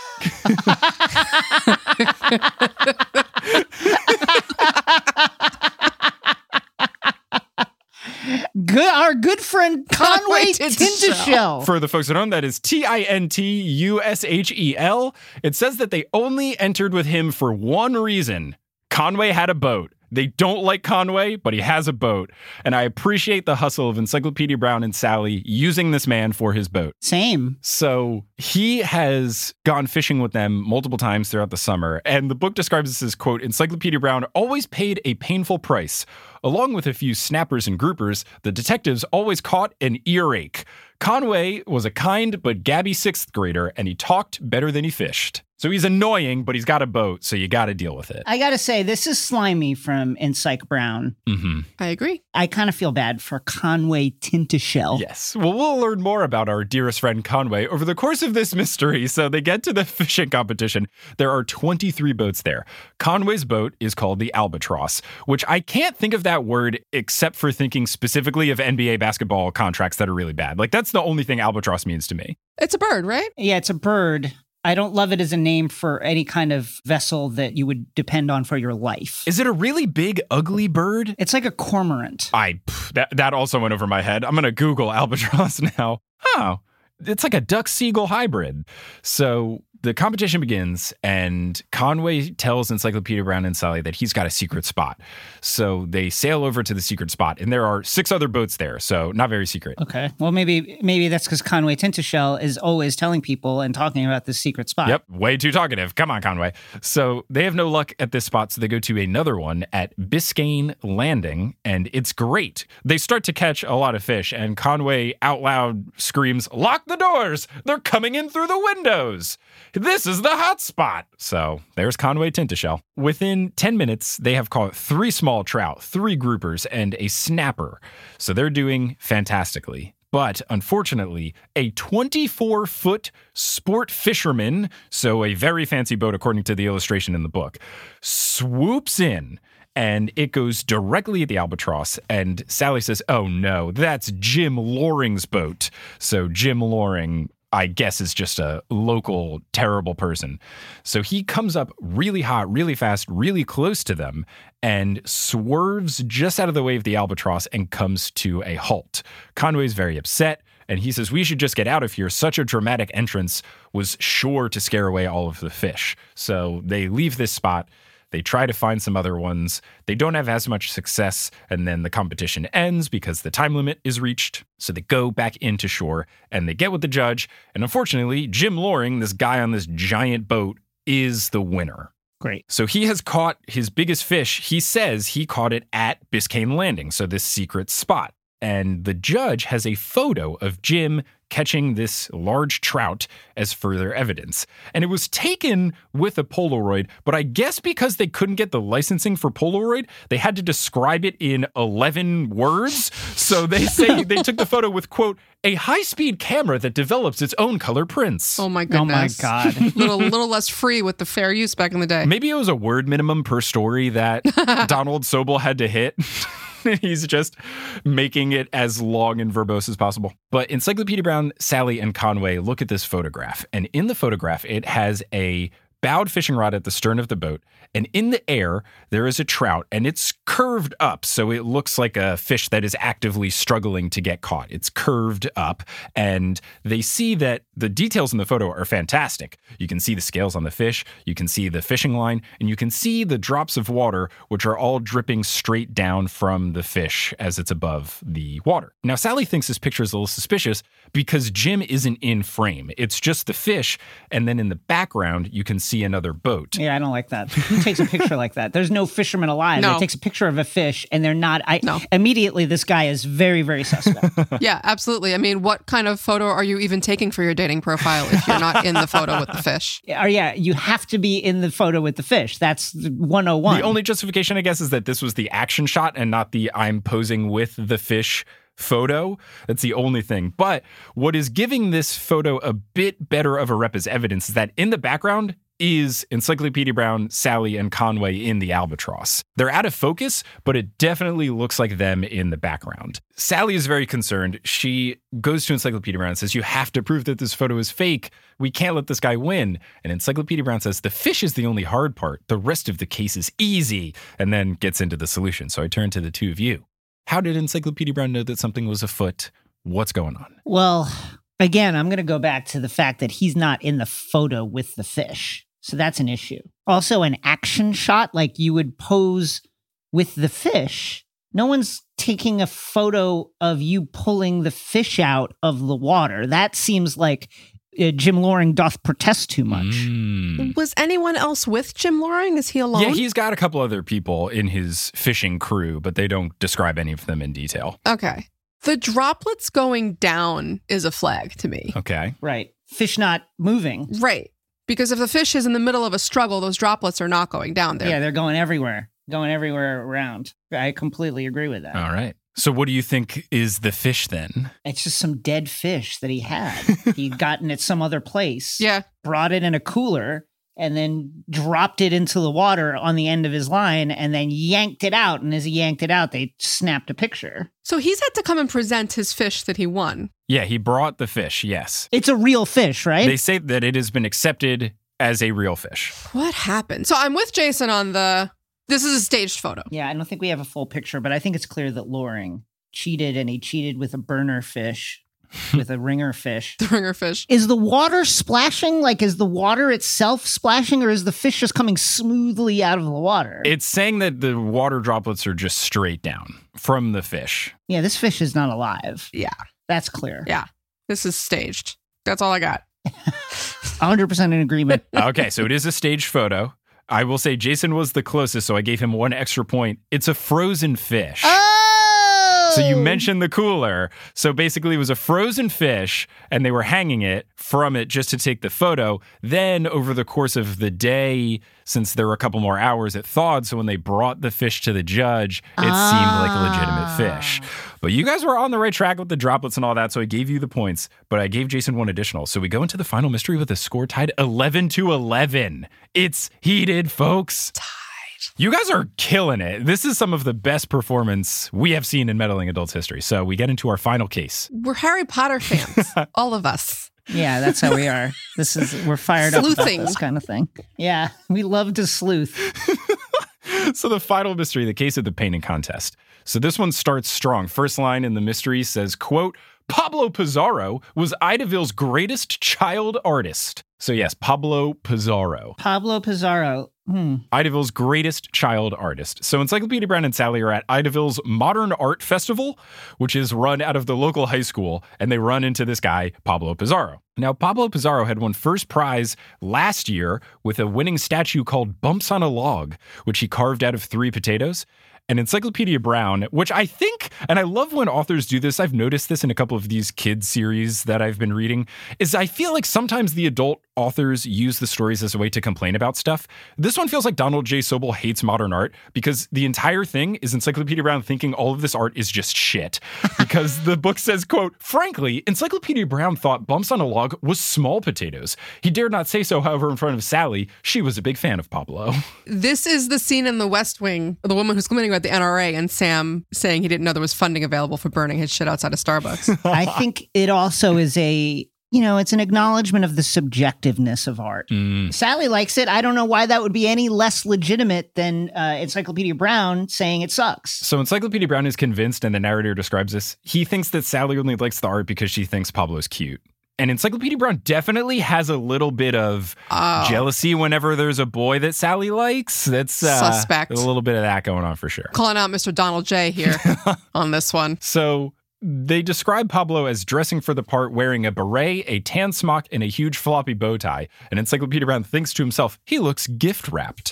Speaker 1: Our good friend Conway Tintashell.
Speaker 2: For the folks at home, that is Tintushel. It says that they only entered with him for one reason. Conway had a boat. They don't like Conway, but he has a boat. And I appreciate the hustle of Encyclopedia Brown and Sally using this man for his boat.
Speaker 1: Same.
Speaker 2: So he has gone fishing with them multiple times throughout the summer. And the book describes this as, quote, Encyclopedia Brown always paid a painful price. Along with a few snappers and groupers, the detectives always caught an earache. Conway was a kind but gabby 6th grader, and he talked better than he fished. So he's annoying, but he's got a boat, so you got to deal with it.
Speaker 1: I got to say, this is slimy from Psych Brown.
Speaker 2: Mm-hmm.
Speaker 3: I agree.
Speaker 1: I kind of feel bad for Conway Tintoshell.
Speaker 2: Yes. Well, we'll learn more about our dearest friend Conway over the course of this mystery. So they get to the fishing competition. There are 23 boats there. Conway's boat is called the Albatross, which I can't think of that word except for thinking specifically of NBA basketball contracts that are really bad. Like, that's the only thing albatross means to me.
Speaker 3: It's a bird, right?
Speaker 1: Yeah, it's a bird. I don't love it as a name for any kind of vessel that you would depend on for your life.
Speaker 2: Is it a really big, ugly bird?
Speaker 1: It's like a cormorant.
Speaker 2: That also went over my head. I'm going to Google albatross now. Oh, it's like a duck-seagull hybrid. So the competition begins, and Conway tells Encyclopedia Brown and Sally that he's got a secret spot. So they sail over to the secret spot, and there are 6 other boats there, so not very secret.
Speaker 1: Okay. Well, maybe that's because Conway Tintoshell is always telling people and talking about this secret spot.
Speaker 2: Yep, way too talkative. Come on, Conway. So they have no luck at this spot, so they go to another one at Biscayne Landing, and it's great. They start to catch a lot of fish, and Conway out loud screams, "Lock the doors! They're coming in through the windows! This is the hot spot." So there's Conway Tintoshell. Within 10 minutes, they have caught 3 small trout, 3 groupers, and a snapper. So they're doing fantastically. But unfortunately, a 24-foot sport fisherman, so a very fancy boat according to the illustration in the book, swoops in. And it goes directly at the Albatross. And Sally says, "Oh no, that's Jim Loring's boat." So Jim Loring, I guess, is just a local terrible person. So he comes up really hot, really fast, really close to them and swerves just out of the way of the Albatross and comes to a halt. Conway's very upset, and he says, "We should just get out of here. Such a dramatic entrance was sure to scare away all of the fish." So they leave this spot. They try to find some other ones. They don't have as much success, and then the competition ends because the time limit is reached. So they go back into shore, and they get with the judge. And unfortunately, Jim Loring, this guy on this giant boat, is the winner.
Speaker 1: Great.
Speaker 2: So he has caught his biggest fish. He says he caught it at Biscayne Landing, so this secret spot. And the judge has a photo of Jim catching this large trout as further evidence. And it was taken with a Polaroid, but I guess because they couldn't get the licensing for Polaroid, they had to describe it in 11 words. So they say they took the photo with, quote, "a high-speed camera that develops its own color prints."
Speaker 3: Oh my goodness.
Speaker 1: Oh my God.
Speaker 3: little less free with the fair use back in the day.
Speaker 2: Maybe it was a word minimum per story that Donald Sobel had to hit. He's just making it as long and verbose as possible. But Encyclopedia Brown, Sally, and Conway look at this photograph. And in the photograph, it has a bowed fishing rod at the stern of the boat. And in the air, there is a trout, and it's curved up. So it looks like a fish that is actively struggling to get caught. It's curved up, and they see that the details in the photo are fantastic. You can see the scales on the fish, you can see the fishing line, and you can see the drops of water, which are all dripping straight down from the fish as it's above the water. Now, Sally thinks this picture is a little suspicious because Jim isn't in frame. It's just the fish, and then in the background, you can see another boat.
Speaker 1: Yeah, I don't like that. Who takes a picture like that? There's no fisherman alive.
Speaker 3: No.
Speaker 1: That takes a picture of a fish, and they're not.
Speaker 3: No.
Speaker 1: Immediately, this guy is very, very suspect.
Speaker 3: Yeah, absolutely. I mean, what kind of photo are you even taking for your dating profile if you're not in the photo with the fish?
Speaker 1: Yeah, you have to be in the photo with the fish. That's 101.
Speaker 2: The only justification, I guess, is that this was the action shot and not the I'm posing with the fish photo. That's the only thing. But what is giving this photo a bit better of a rep as evidence is that in the background is Encyclopedia Brown, Sally, and Conway in the Albatross. They're out of focus, but it definitely looks like them in the background. Sally is very concerned. She goes to Encyclopedia Brown and says, "You have to prove that this photo is fake. We can't let this guy win." And Encyclopedia Brown says, "The fish is the only hard part. The rest of the case is easy," and then gets into the solution. So I turn to the two of you. How did Encyclopedia Brown know that something was afoot? What's going on?
Speaker 1: Well, again, I'm going to go back to the fact that he's not in the photo with the fish. So that's an issue. Also, an action shot, like you would pose with the fish. No one's taking a photo of you pulling the fish out of the water. That seems like Jim Loring doth protest too much.
Speaker 3: Was anyone else with Jim Loring? Is he alone?
Speaker 2: Yeah, he's got a couple other people in his fishing crew, but they don't describe any of them in detail.
Speaker 3: Okay. The droplets going down is a flag to me.
Speaker 2: Okay.
Speaker 1: Right. Fish not moving.
Speaker 3: Right. Because if the fish is in the middle of a struggle, those droplets are not going down there.
Speaker 1: Yeah, they're going everywhere around. I completely agree with that.
Speaker 2: All right. So what do you think is the fish then?
Speaker 1: It's just some dead fish that he had. He'd gotten it some other place.
Speaker 3: Yeah.
Speaker 1: Brought it in a cooler and then dropped it into the water on the end of his line and then yanked it out. And as he yanked it out, they snapped a picture.
Speaker 3: So he's had to come and present his fish that he won.
Speaker 2: Yeah, he brought the fish, yes.
Speaker 1: It's a real fish, right?
Speaker 2: They say that it has been accepted as a real fish.
Speaker 3: What happened? So I'm with Jason on this is a staged photo.
Speaker 1: Yeah, I don't think we have a full picture, but I think it's clear that Loring cheated, and he cheated with a burner fish, with a ringer fish.
Speaker 3: The ringer fish.
Speaker 1: Is the water splashing? Like, is the water itself splashing, or is the fish just coming smoothly out of the water?
Speaker 2: It's saying that the water droplets are just straight down from the fish.
Speaker 1: Yeah, this fish is not alive.
Speaker 3: Yeah.
Speaker 1: That's clear.
Speaker 3: Yeah. This is staged. That's all I got.
Speaker 1: 100% in agreement.
Speaker 2: Okay, so it is a staged photo. I will say Jason was the closest, so I gave him 1 extra point. It's a frozen fish.
Speaker 1: Oh!
Speaker 2: So you mentioned the cooler. So basically it was a frozen fish, and they were hanging it from it just to take the photo. Then over the course of the day, since there were a couple more hours, it thawed. So when they brought the fish to the judge, it seemed like a legitimate fish. But you guys were on the right track with the droplets and all that, so I gave you the points, but I gave Jason 1 additional. So we go into the final mystery with a score tied 11-11. It's heated, folks.
Speaker 3: Tied.
Speaker 2: You guys are killing it. This is some of the best performance we have seen in Meddling Adults history. So we get into our final case.
Speaker 3: We're Harry Potter fans, all of us.
Speaker 1: Yeah, that's how we are. We're fired up about
Speaker 3: Sleuthing.
Speaker 1: this kind of thing. Yeah, we love to sleuth.
Speaker 2: So the final mystery, the case of the painting contest. So this one starts strong. First line in the mystery says, quote, Pablo Pizarro was Idaville's greatest child artist. So yes, Pablo Pizarro.
Speaker 1: Pablo Pizarro.
Speaker 2: Idaville's greatest child artist. So Encyclopedia Brown and Sally are at Idaville's Modern Art Festival, which is run out of the local high school, and they run into this guy, Pablo Pizarro. Now, Pablo Pizarro had won first prize last year with a winning statue called Bumps on a Log, which he carved out of 3 potatoes. And Encyclopedia Brown, which I think, and I love when authors do this, I've noticed this in a couple of these kids series that I've been reading, is I feel like sometimes the adult authors use the stories as a way to complain about stuff. This one feels like Donald J. Sobel hates modern art because the entire thing is Encyclopedia Brown thinking all of this art is just shit. Because the book says, quote, frankly, Encyclopedia Brown thought Bumps on a Log was small potatoes. He dared not say so, however, in front of Sally. She was a big fan of Pablo.
Speaker 3: This is the scene in The West Wing, the woman who's complaining about the NRA and Sam saying he didn't know there was funding available for burning his shit outside of Starbucks.
Speaker 1: I think it also is it's an acknowledgement of the subjectiveness of art. Sally likes it. I don't know why that would be any less legitimate than Encyclopedia Brown saying it sucks.
Speaker 2: So Encyclopedia Brown is convinced, and the narrator describes this, he thinks that Sally only likes the art because she thinks Pablo's cute. And Encyclopedia Brown definitely has a little bit of jealousy whenever there's a boy that Sally likes. That's
Speaker 3: suspect.
Speaker 2: A little bit of that going on for sure.
Speaker 3: Calling out Mr. Donald J. here on this one.
Speaker 2: So they describe Pablo as dressing for the part, wearing a beret, a tan smock, and a huge floppy bow tie. And Encyclopedia Brown thinks to himself, he looks gift wrapped.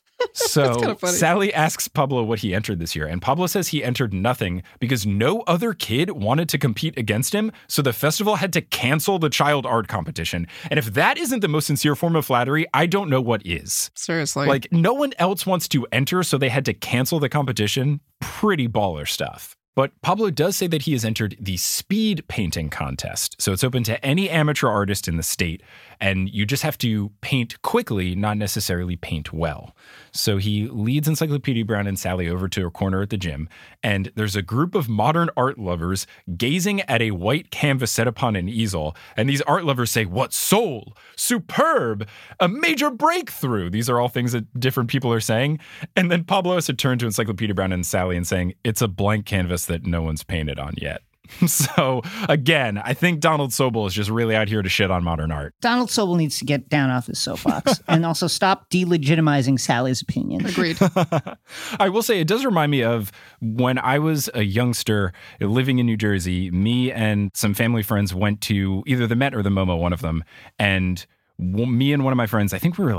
Speaker 2: So Sally asks Pablo what he entered this year, and Pablo says he entered nothing because no other kid wanted to compete against him, so the festival had to cancel the child art competition. And if that isn't the most sincere form of flattery, I don't know what is.
Speaker 3: Seriously.
Speaker 2: Like, no one else wants to enter, so they had to cancel the competition. Pretty baller stuff. But Pablo does say that he has entered the speed painting contest. So it's open to any amateur artist in the state, and you just have to paint quickly, not necessarily paint well. So he leads Encyclopedia Brown and Sally over to a corner at the gym, and there's a group of modern art lovers gazing at a white canvas set upon an easel. And these art lovers say, what soul, superb, a major breakthrough. These are all things that different people are saying. And then Pablo has to turn to Encyclopedia Brown and Sally and saying, it's a blank canvas that no one's painted on yet. So, again, I think Donald Sobel is just really out here to shit on modern art.
Speaker 1: Donald Sobel needs to get down off his soapbox and also stop delegitimizing Sally's opinion.
Speaker 3: Agreed.
Speaker 2: I will say it does remind me of when I was a youngster living in New Jersey. Me and some family friends went to either the Met or the MoMA, one of them. And me and one of my friends, I think we were like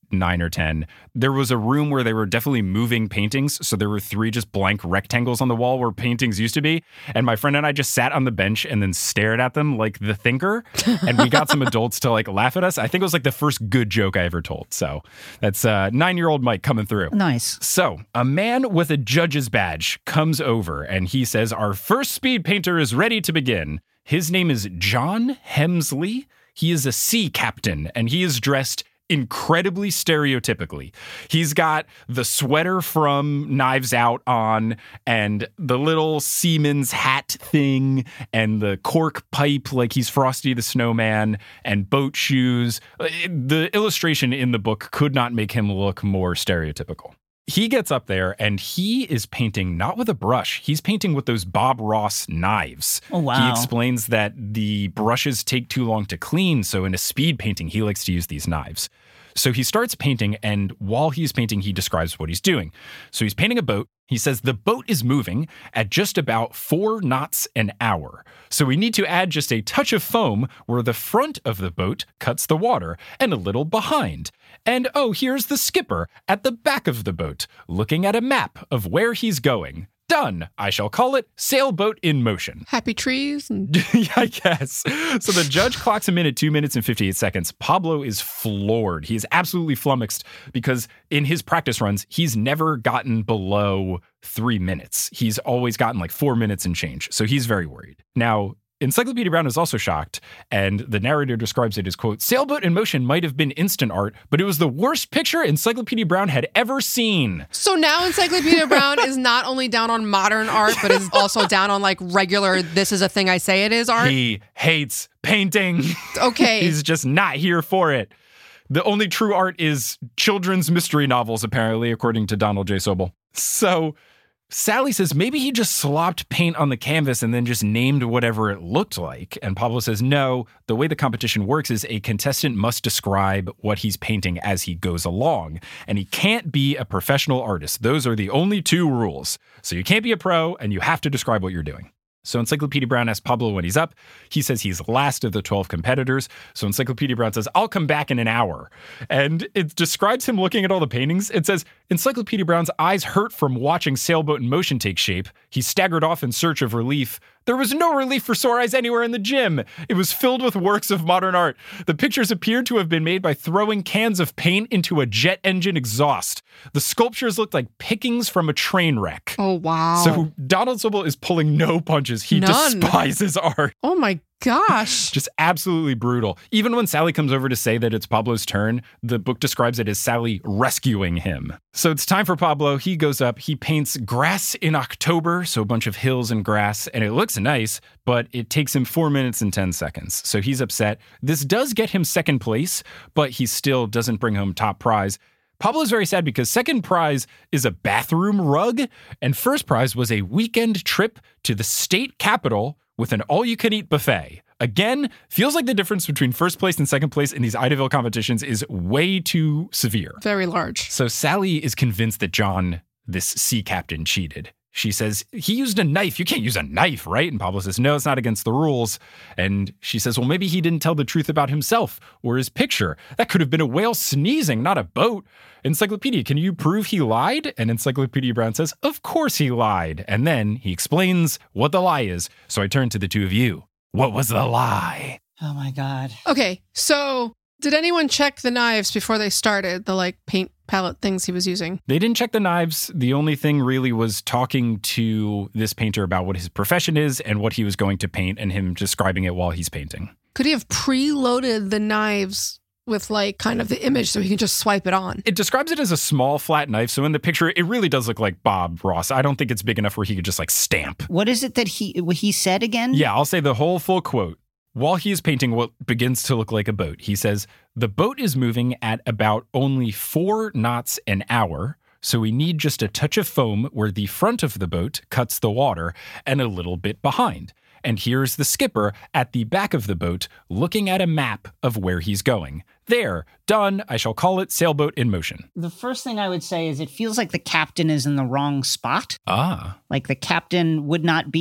Speaker 2: 9 or 10, there was a room where they were definitely moving paintings. So there were 3 just blank rectangles on the wall where paintings used to be. And my friend and I just sat on the bench and then stared at them like the thinker. And we got some adults to like laugh at us. I think it was like the first good joke I ever told. So that's 9-year-old Mike coming through.
Speaker 1: Nice.
Speaker 2: So a man with a judge's badge comes over and he says, our first speed painter is ready to begin. His name is John Hemsley. He is a sea captain and he is dressed incredibly stereotypically. He's got the sweater from Knives Out on and the little seaman's hat thing and the cork pipe like he's Frosty the Snowman and boat shoes. The illustration in the book could not make him look more stereotypical. He gets up there and he is painting not with a brush. He's painting with those Bob Ross knives.
Speaker 1: Oh, wow.
Speaker 2: He explains that the brushes take too long to clean. So in a speed painting, he likes to use these knives. So he starts painting, and while he's painting, he describes what he's doing. So he's painting a boat. He says the boat is moving at just about 4 knots an hour. So we need to add just a touch of foam where the front of the boat cuts the water and a little behind. And oh, here's the skipper at the back of the boat, looking at a map of where he's going. Done. I shall call it Sailboat in Motion.
Speaker 3: Happy trees? And-
Speaker 2: yeah, I guess. So the judge clocks him in at 2 minutes and 58 seconds. Pablo is floored. He is absolutely flummoxed because in his practice runs, he's never gotten below 3 minutes. He's always gotten like 4 minutes and change. So he's very worried. Now, Encyclopedia Brown is also shocked, and the narrator describes it as, quote, Sailboat in Motion might have been instant art, but it was the worst picture Encyclopedia Brown had ever seen.
Speaker 3: So now Encyclopedia Brown is not only down on modern art, but is also down on like regular, this is a thing I say it is art?
Speaker 2: He hates painting.
Speaker 3: Okay.
Speaker 2: He's just not here for it. The only true art is children's mystery novels, apparently, according to Donald J. Sobel. So Sally says maybe he just slopped paint on the canvas and then just named whatever it looked like. And Pablo says, no, the way the competition works is a contestant must describe what he's painting as he goes along. And he can't be a professional artist. Those are the only 2 rules. So you can't be a pro and you have to describe what you're doing. So Encyclopedia Brown asks Pablo when he's up. He says he's last of the 12 competitors. So Encyclopedia Brown says, I'll come back in an hour. And it describes him looking at all the paintings. It says, Encyclopedia Brown's eyes hurt from watching Sailboat in Motion take shape. He staggered off in search of relief. There was no relief for sore eyes anywhere in the gym. It was filled with works of modern art. The pictures appeared to have been made by throwing cans of paint into a jet engine exhaust. The sculptures looked like pickings from a train wreck.
Speaker 3: Oh, wow.
Speaker 2: So Donald Sobel is pulling no punches. He despises art.
Speaker 3: Oh, my gosh.
Speaker 2: Just absolutely brutal. Even when Sally comes over to say that it's Pablo's turn, the book describes it as Sally rescuing him. So it's time for Pablo. He goes up. He paints grass in October, so a bunch of hills and grass, and it looks nice, but it takes him 4 minutes and 10 seconds. So he's upset. This does get him second place, but he still doesn't bring home top prize. Pablo's very sad because second prize is a bathroom rug, and first prize was a weekend trip to the state capitol with an all-you-can-eat buffet. Again, feels like the difference between first place and second place in these Idaville competitions is way too severe.
Speaker 3: Very large.
Speaker 2: So Sally is convinced that John, this sea captain, cheated. She says, he used a knife. You can't use a knife, right? And Pablo says, no, it's not against the rules. And she says, well, maybe he didn't tell the truth about himself or his picture. That could have been a whale sneezing, not a boat. Encyclopedia, can you prove he lied? And Encyclopedia Brown says, of course he lied. And then he explains what the lie is. So I turn to the 2 of you. What was the lie?
Speaker 1: Oh, my God.
Speaker 3: Okay, so did anyone check the knives before they started, the like paint palette things he was using?
Speaker 2: They didn't check the knives. The only thing really was talking to this painter about what his profession is and what he was going to paint and him describing it while he's painting.
Speaker 3: Could he have preloaded the knives with like kind of the image so he can just swipe it on?
Speaker 2: It describes it as a small flat knife. So in the picture, it really does look like Bob Ross. I don't think it's big enough where he could just like stamp.
Speaker 1: What is it that he said again?
Speaker 2: Yeah, I'll say the whole full quote. While he is painting what begins to look like a boat, he says, the boat is moving at about only 4 knots an hour. So we need just a touch of foam where the front of the boat cuts the water and a little bit behind. And here's the skipper at the back of the boat looking at a map of where he's going. There, done. I shall call it Sailboat in Motion.
Speaker 1: The first thing I would say is it feels like the captain is in the wrong spot.
Speaker 2: Ah.
Speaker 1: Like the captain would not be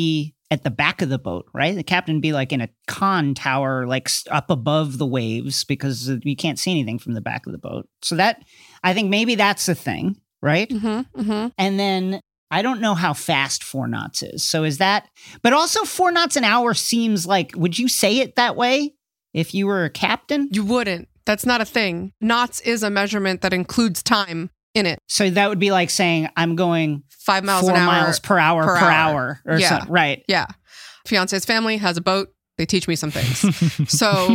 Speaker 1: at the back of the boat, right? The captain would be like in a con tower, like up above the waves because you can't see anything from the back of the boat. So that, I think maybe that's the thing, right?
Speaker 3: Mm-hmm, mm-hmm.
Speaker 1: And then I don't know how fast 4 knots is. So is that, but also 4 knots an hour seems like, would you say it that way if you were a captain?
Speaker 3: You wouldn't. That's not a thing. Knots is a measurement that includes time in it.
Speaker 1: So that would be like saying I'm going
Speaker 3: 5 miles
Speaker 1: 4
Speaker 3: an hour
Speaker 1: miles per hour or
Speaker 3: yeah.
Speaker 1: something. Right.
Speaker 3: Yeah. Fiance's family has a boat. They teach me some things. So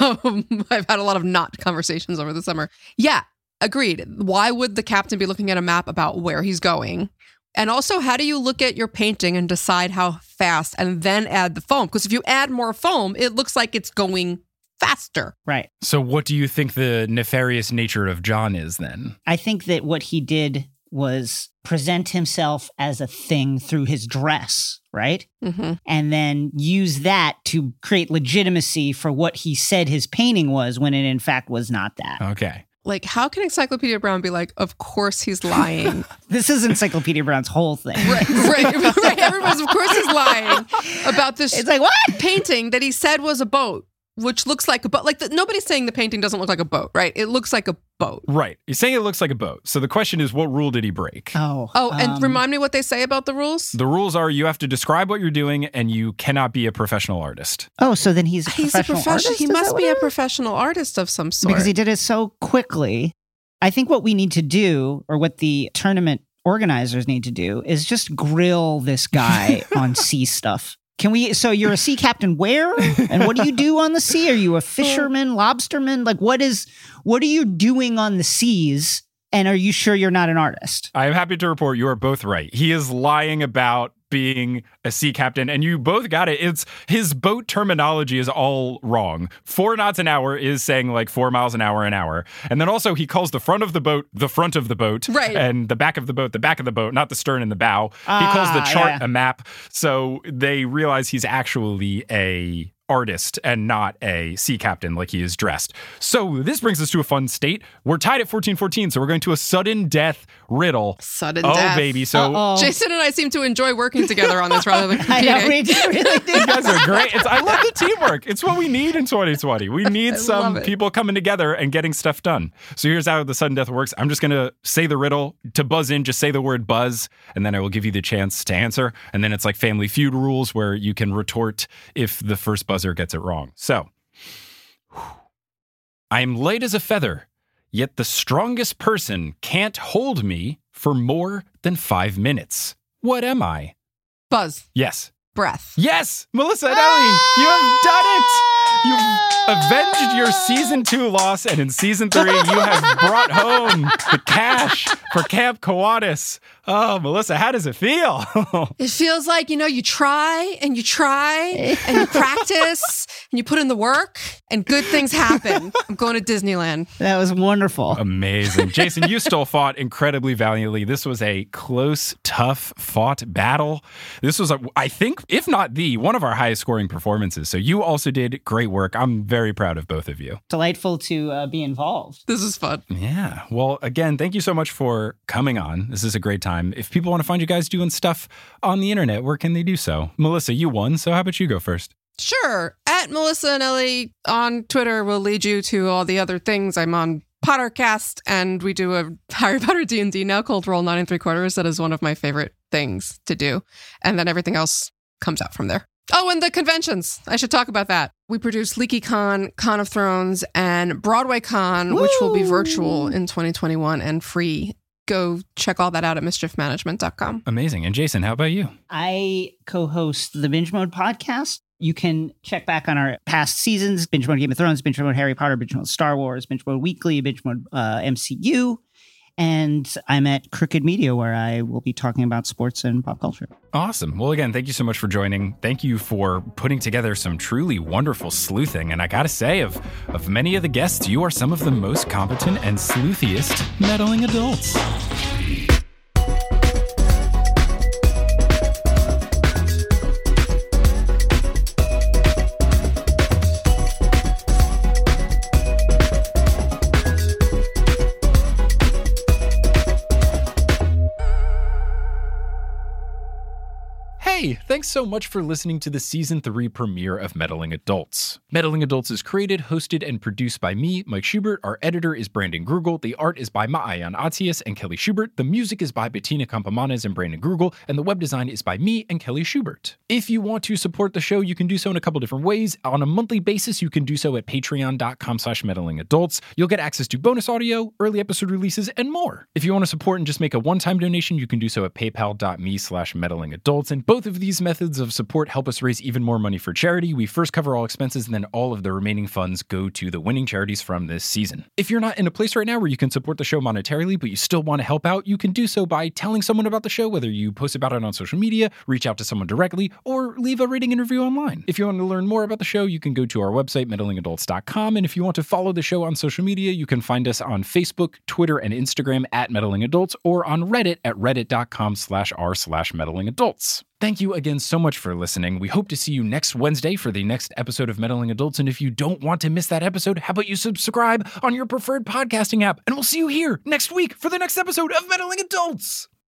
Speaker 3: I've had a lot of knot conversations over the summer. Yeah, agreed. Why would the captain be looking at a map about where he's going? And also, how do you look at your painting and decide how fast and then add the foam? Because if you add more foam, it looks like it's going faster.
Speaker 1: Right.
Speaker 2: So what do you think the nefarious nature of John is then?
Speaker 1: I think that what he did was present himself as a thing through his dress, right?
Speaker 3: Mm-hmm.
Speaker 1: And then use that to create legitimacy for what he said his painting was when it in fact was not that.
Speaker 2: Okay.
Speaker 3: Like, how can Encyclopedia Brown be like, of course he's lying?
Speaker 1: This is Encyclopedia Brown's whole thing.
Speaker 3: Right. Everybody's, of course he's lying about this.
Speaker 1: It's like, what?
Speaker 3: Painting that he said was a boat, which looks like a boat. Like, nobody's saying the painting doesn't look like a boat, right? It looks like a boat.
Speaker 2: Right. You're saying it looks like a boat. So the question is, what rule did he break?
Speaker 3: And remind me what they say about the rules?
Speaker 2: The rules are you have to describe what you're doing and you cannot be a professional artist.
Speaker 1: Oh, so then he's a professional artist?
Speaker 3: He must be a professional artist of some sort.
Speaker 1: Because he did it so quickly. I think what we need to do, or what the tournament organizers need to do, is just grill this guy on sea stuff. Can we? So you're a sea captain where? And what do you do on the sea? Are you a fisherman, lobsterman? Like, what are you doing on the seas? And are you sure you're not an artist?
Speaker 2: I'm happy to report you are both right. He is lying about being a sea captain, and you both got it. It's his boat terminology is all wrong. 4 knots an hour is saying like 4 miles an hour. And then also he calls the front of the boat,
Speaker 3: right,
Speaker 2: and the back of the boat, not the stern and the bow. He calls the chart a map. So they realize he's actually a artist and not a sea captain like he is dressed. So this brings us to a fun state. We're tied at 14-14, so we're going to a sudden death riddle.
Speaker 3: Sudden death.
Speaker 2: Oh, baby. So
Speaker 3: Jason and I seem to enjoy working together on this rather than competing.
Speaker 1: I know, we really do.
Speaker 2: You guys are great. I love the teamwork. It's what we need in 2020. We need some people coming together and getting stuff done. So here's how the sudden death works. I'm just going to say the riddle. To buzz in, just say the word buzz, and then I will give you the chance to answer. And then it's like Family Feud rules where you can retort if the first buzzer gets it wrong. So, I am light as a feather, yet the strongest person can't hold me for more than 5 minutes. What am I?
Speaker 3: Buzz.
Speaker 2: Yes.
Speaker 3: Breath.
Speaker 2: Yes, Melissa and Ellie, you have done it. You've avenged your season 2 loss, and in season 3, you have brought home the cash for Camp Kiwanis. Oh, Melissa, how does it feel?
Speaker 3: It feels like, you try and you practice and you put in the work and good things happen. I'm going to Disneyland.
Speaker 1: That was wonderful.
Speaker 2: Amazing. Jason, you still fought incredibly valiantly. This was a close, tough fought battle. This was, I think, if not one of our highest scoring performances. So you also did great work. I'm very proud of both of you.
Speaker 1: Delightful to be involved.
Speaker 3: This is fun.
Speaker 2: Yeah. Well, again, thank you so much for coming on. This is a great time. If people want to find you guys doing stuff on the internet, where can they do so? Melissa, you won, so how about you go first?
Speaker 3: Sure. At Melissa and Ellie on Twitter will lead you to all the other things. I'm on Pottercast, and we do a Harry Potter D&D now called Roll 9 3/4. That is one of my favorite things to do. And then everything else comes out from there. Oh, and the conventions. I should talk about that. We produce LeakyCon, Con of Thrones, and BroadwayCon, which will be virtual in 2021 and free. Go check all that out at mischiefmanagement.com.
Speaker 2: Amazing. And Jason, how about you?
Speaker 1: I co-host the Binge Mode podcast. You can check back on our past seasons, Binge Mode Game of Thrones, Binge Mode Harry Potter, Binge Mode Star Wars, Binge Mode Weekly, Binge Mode MCU. And I'm at Crooked Media, where I will be talking about sports and pop culture.
Speaker 2: Awesome. Well, again, thank you so much for joining. Thank you for putting together some truly wonderful sleuthing. And I got to say, of many of the guests, you are some of the most competent and sleuthiest meddling adults. Thanks so much for listening to the Season 3 premiere of Meddling Adults. Meddling Adults is created, hosted, and produced by me, Mike Schubert. Our editor is Brandon Grugel. The art is by Maayan Atias and Kelly Schubert. The music is by Bettina Campomanes and Brandon Grugel. And the web design is by me and Kelly Schubert. If you want to support the show, you can do so in a couple different ways. On a monthly basis, you can do so at patreon.com/meddlingadults. You'll get access to bonus audio, early episode releases, and more. If you want to support and just make a one-time donation, you can do so at paypal.me/meddlingadults. And both of these methods of support help us raise even more money for charity. We first cover all expenses, and then all of the remaining funds go to the winning charities from this season. If you're not in a place right now where you can support the show monetarily, but you still want to help out, you can do so by telling someone about the show, whether you post about it on social media, reach out to someone directly, or leave a rating and review online. If you want to learn more about the show, you can go to our website, meddlingadults.com. And if you want to follow the show on social media, you can find us on Facebook, Twitter, and Instagram at Meddling Adults, or on Reddit at reddit.com/r/meddlingadults. Thank you again so much for listening. We hope to see you next Wednesday for the next episode of Meddling Adults. And if you don't want to miss that episode, how about you subscribe on your preferred podcasting app? And we'll see you here next week for the next episode of Meddling Adults.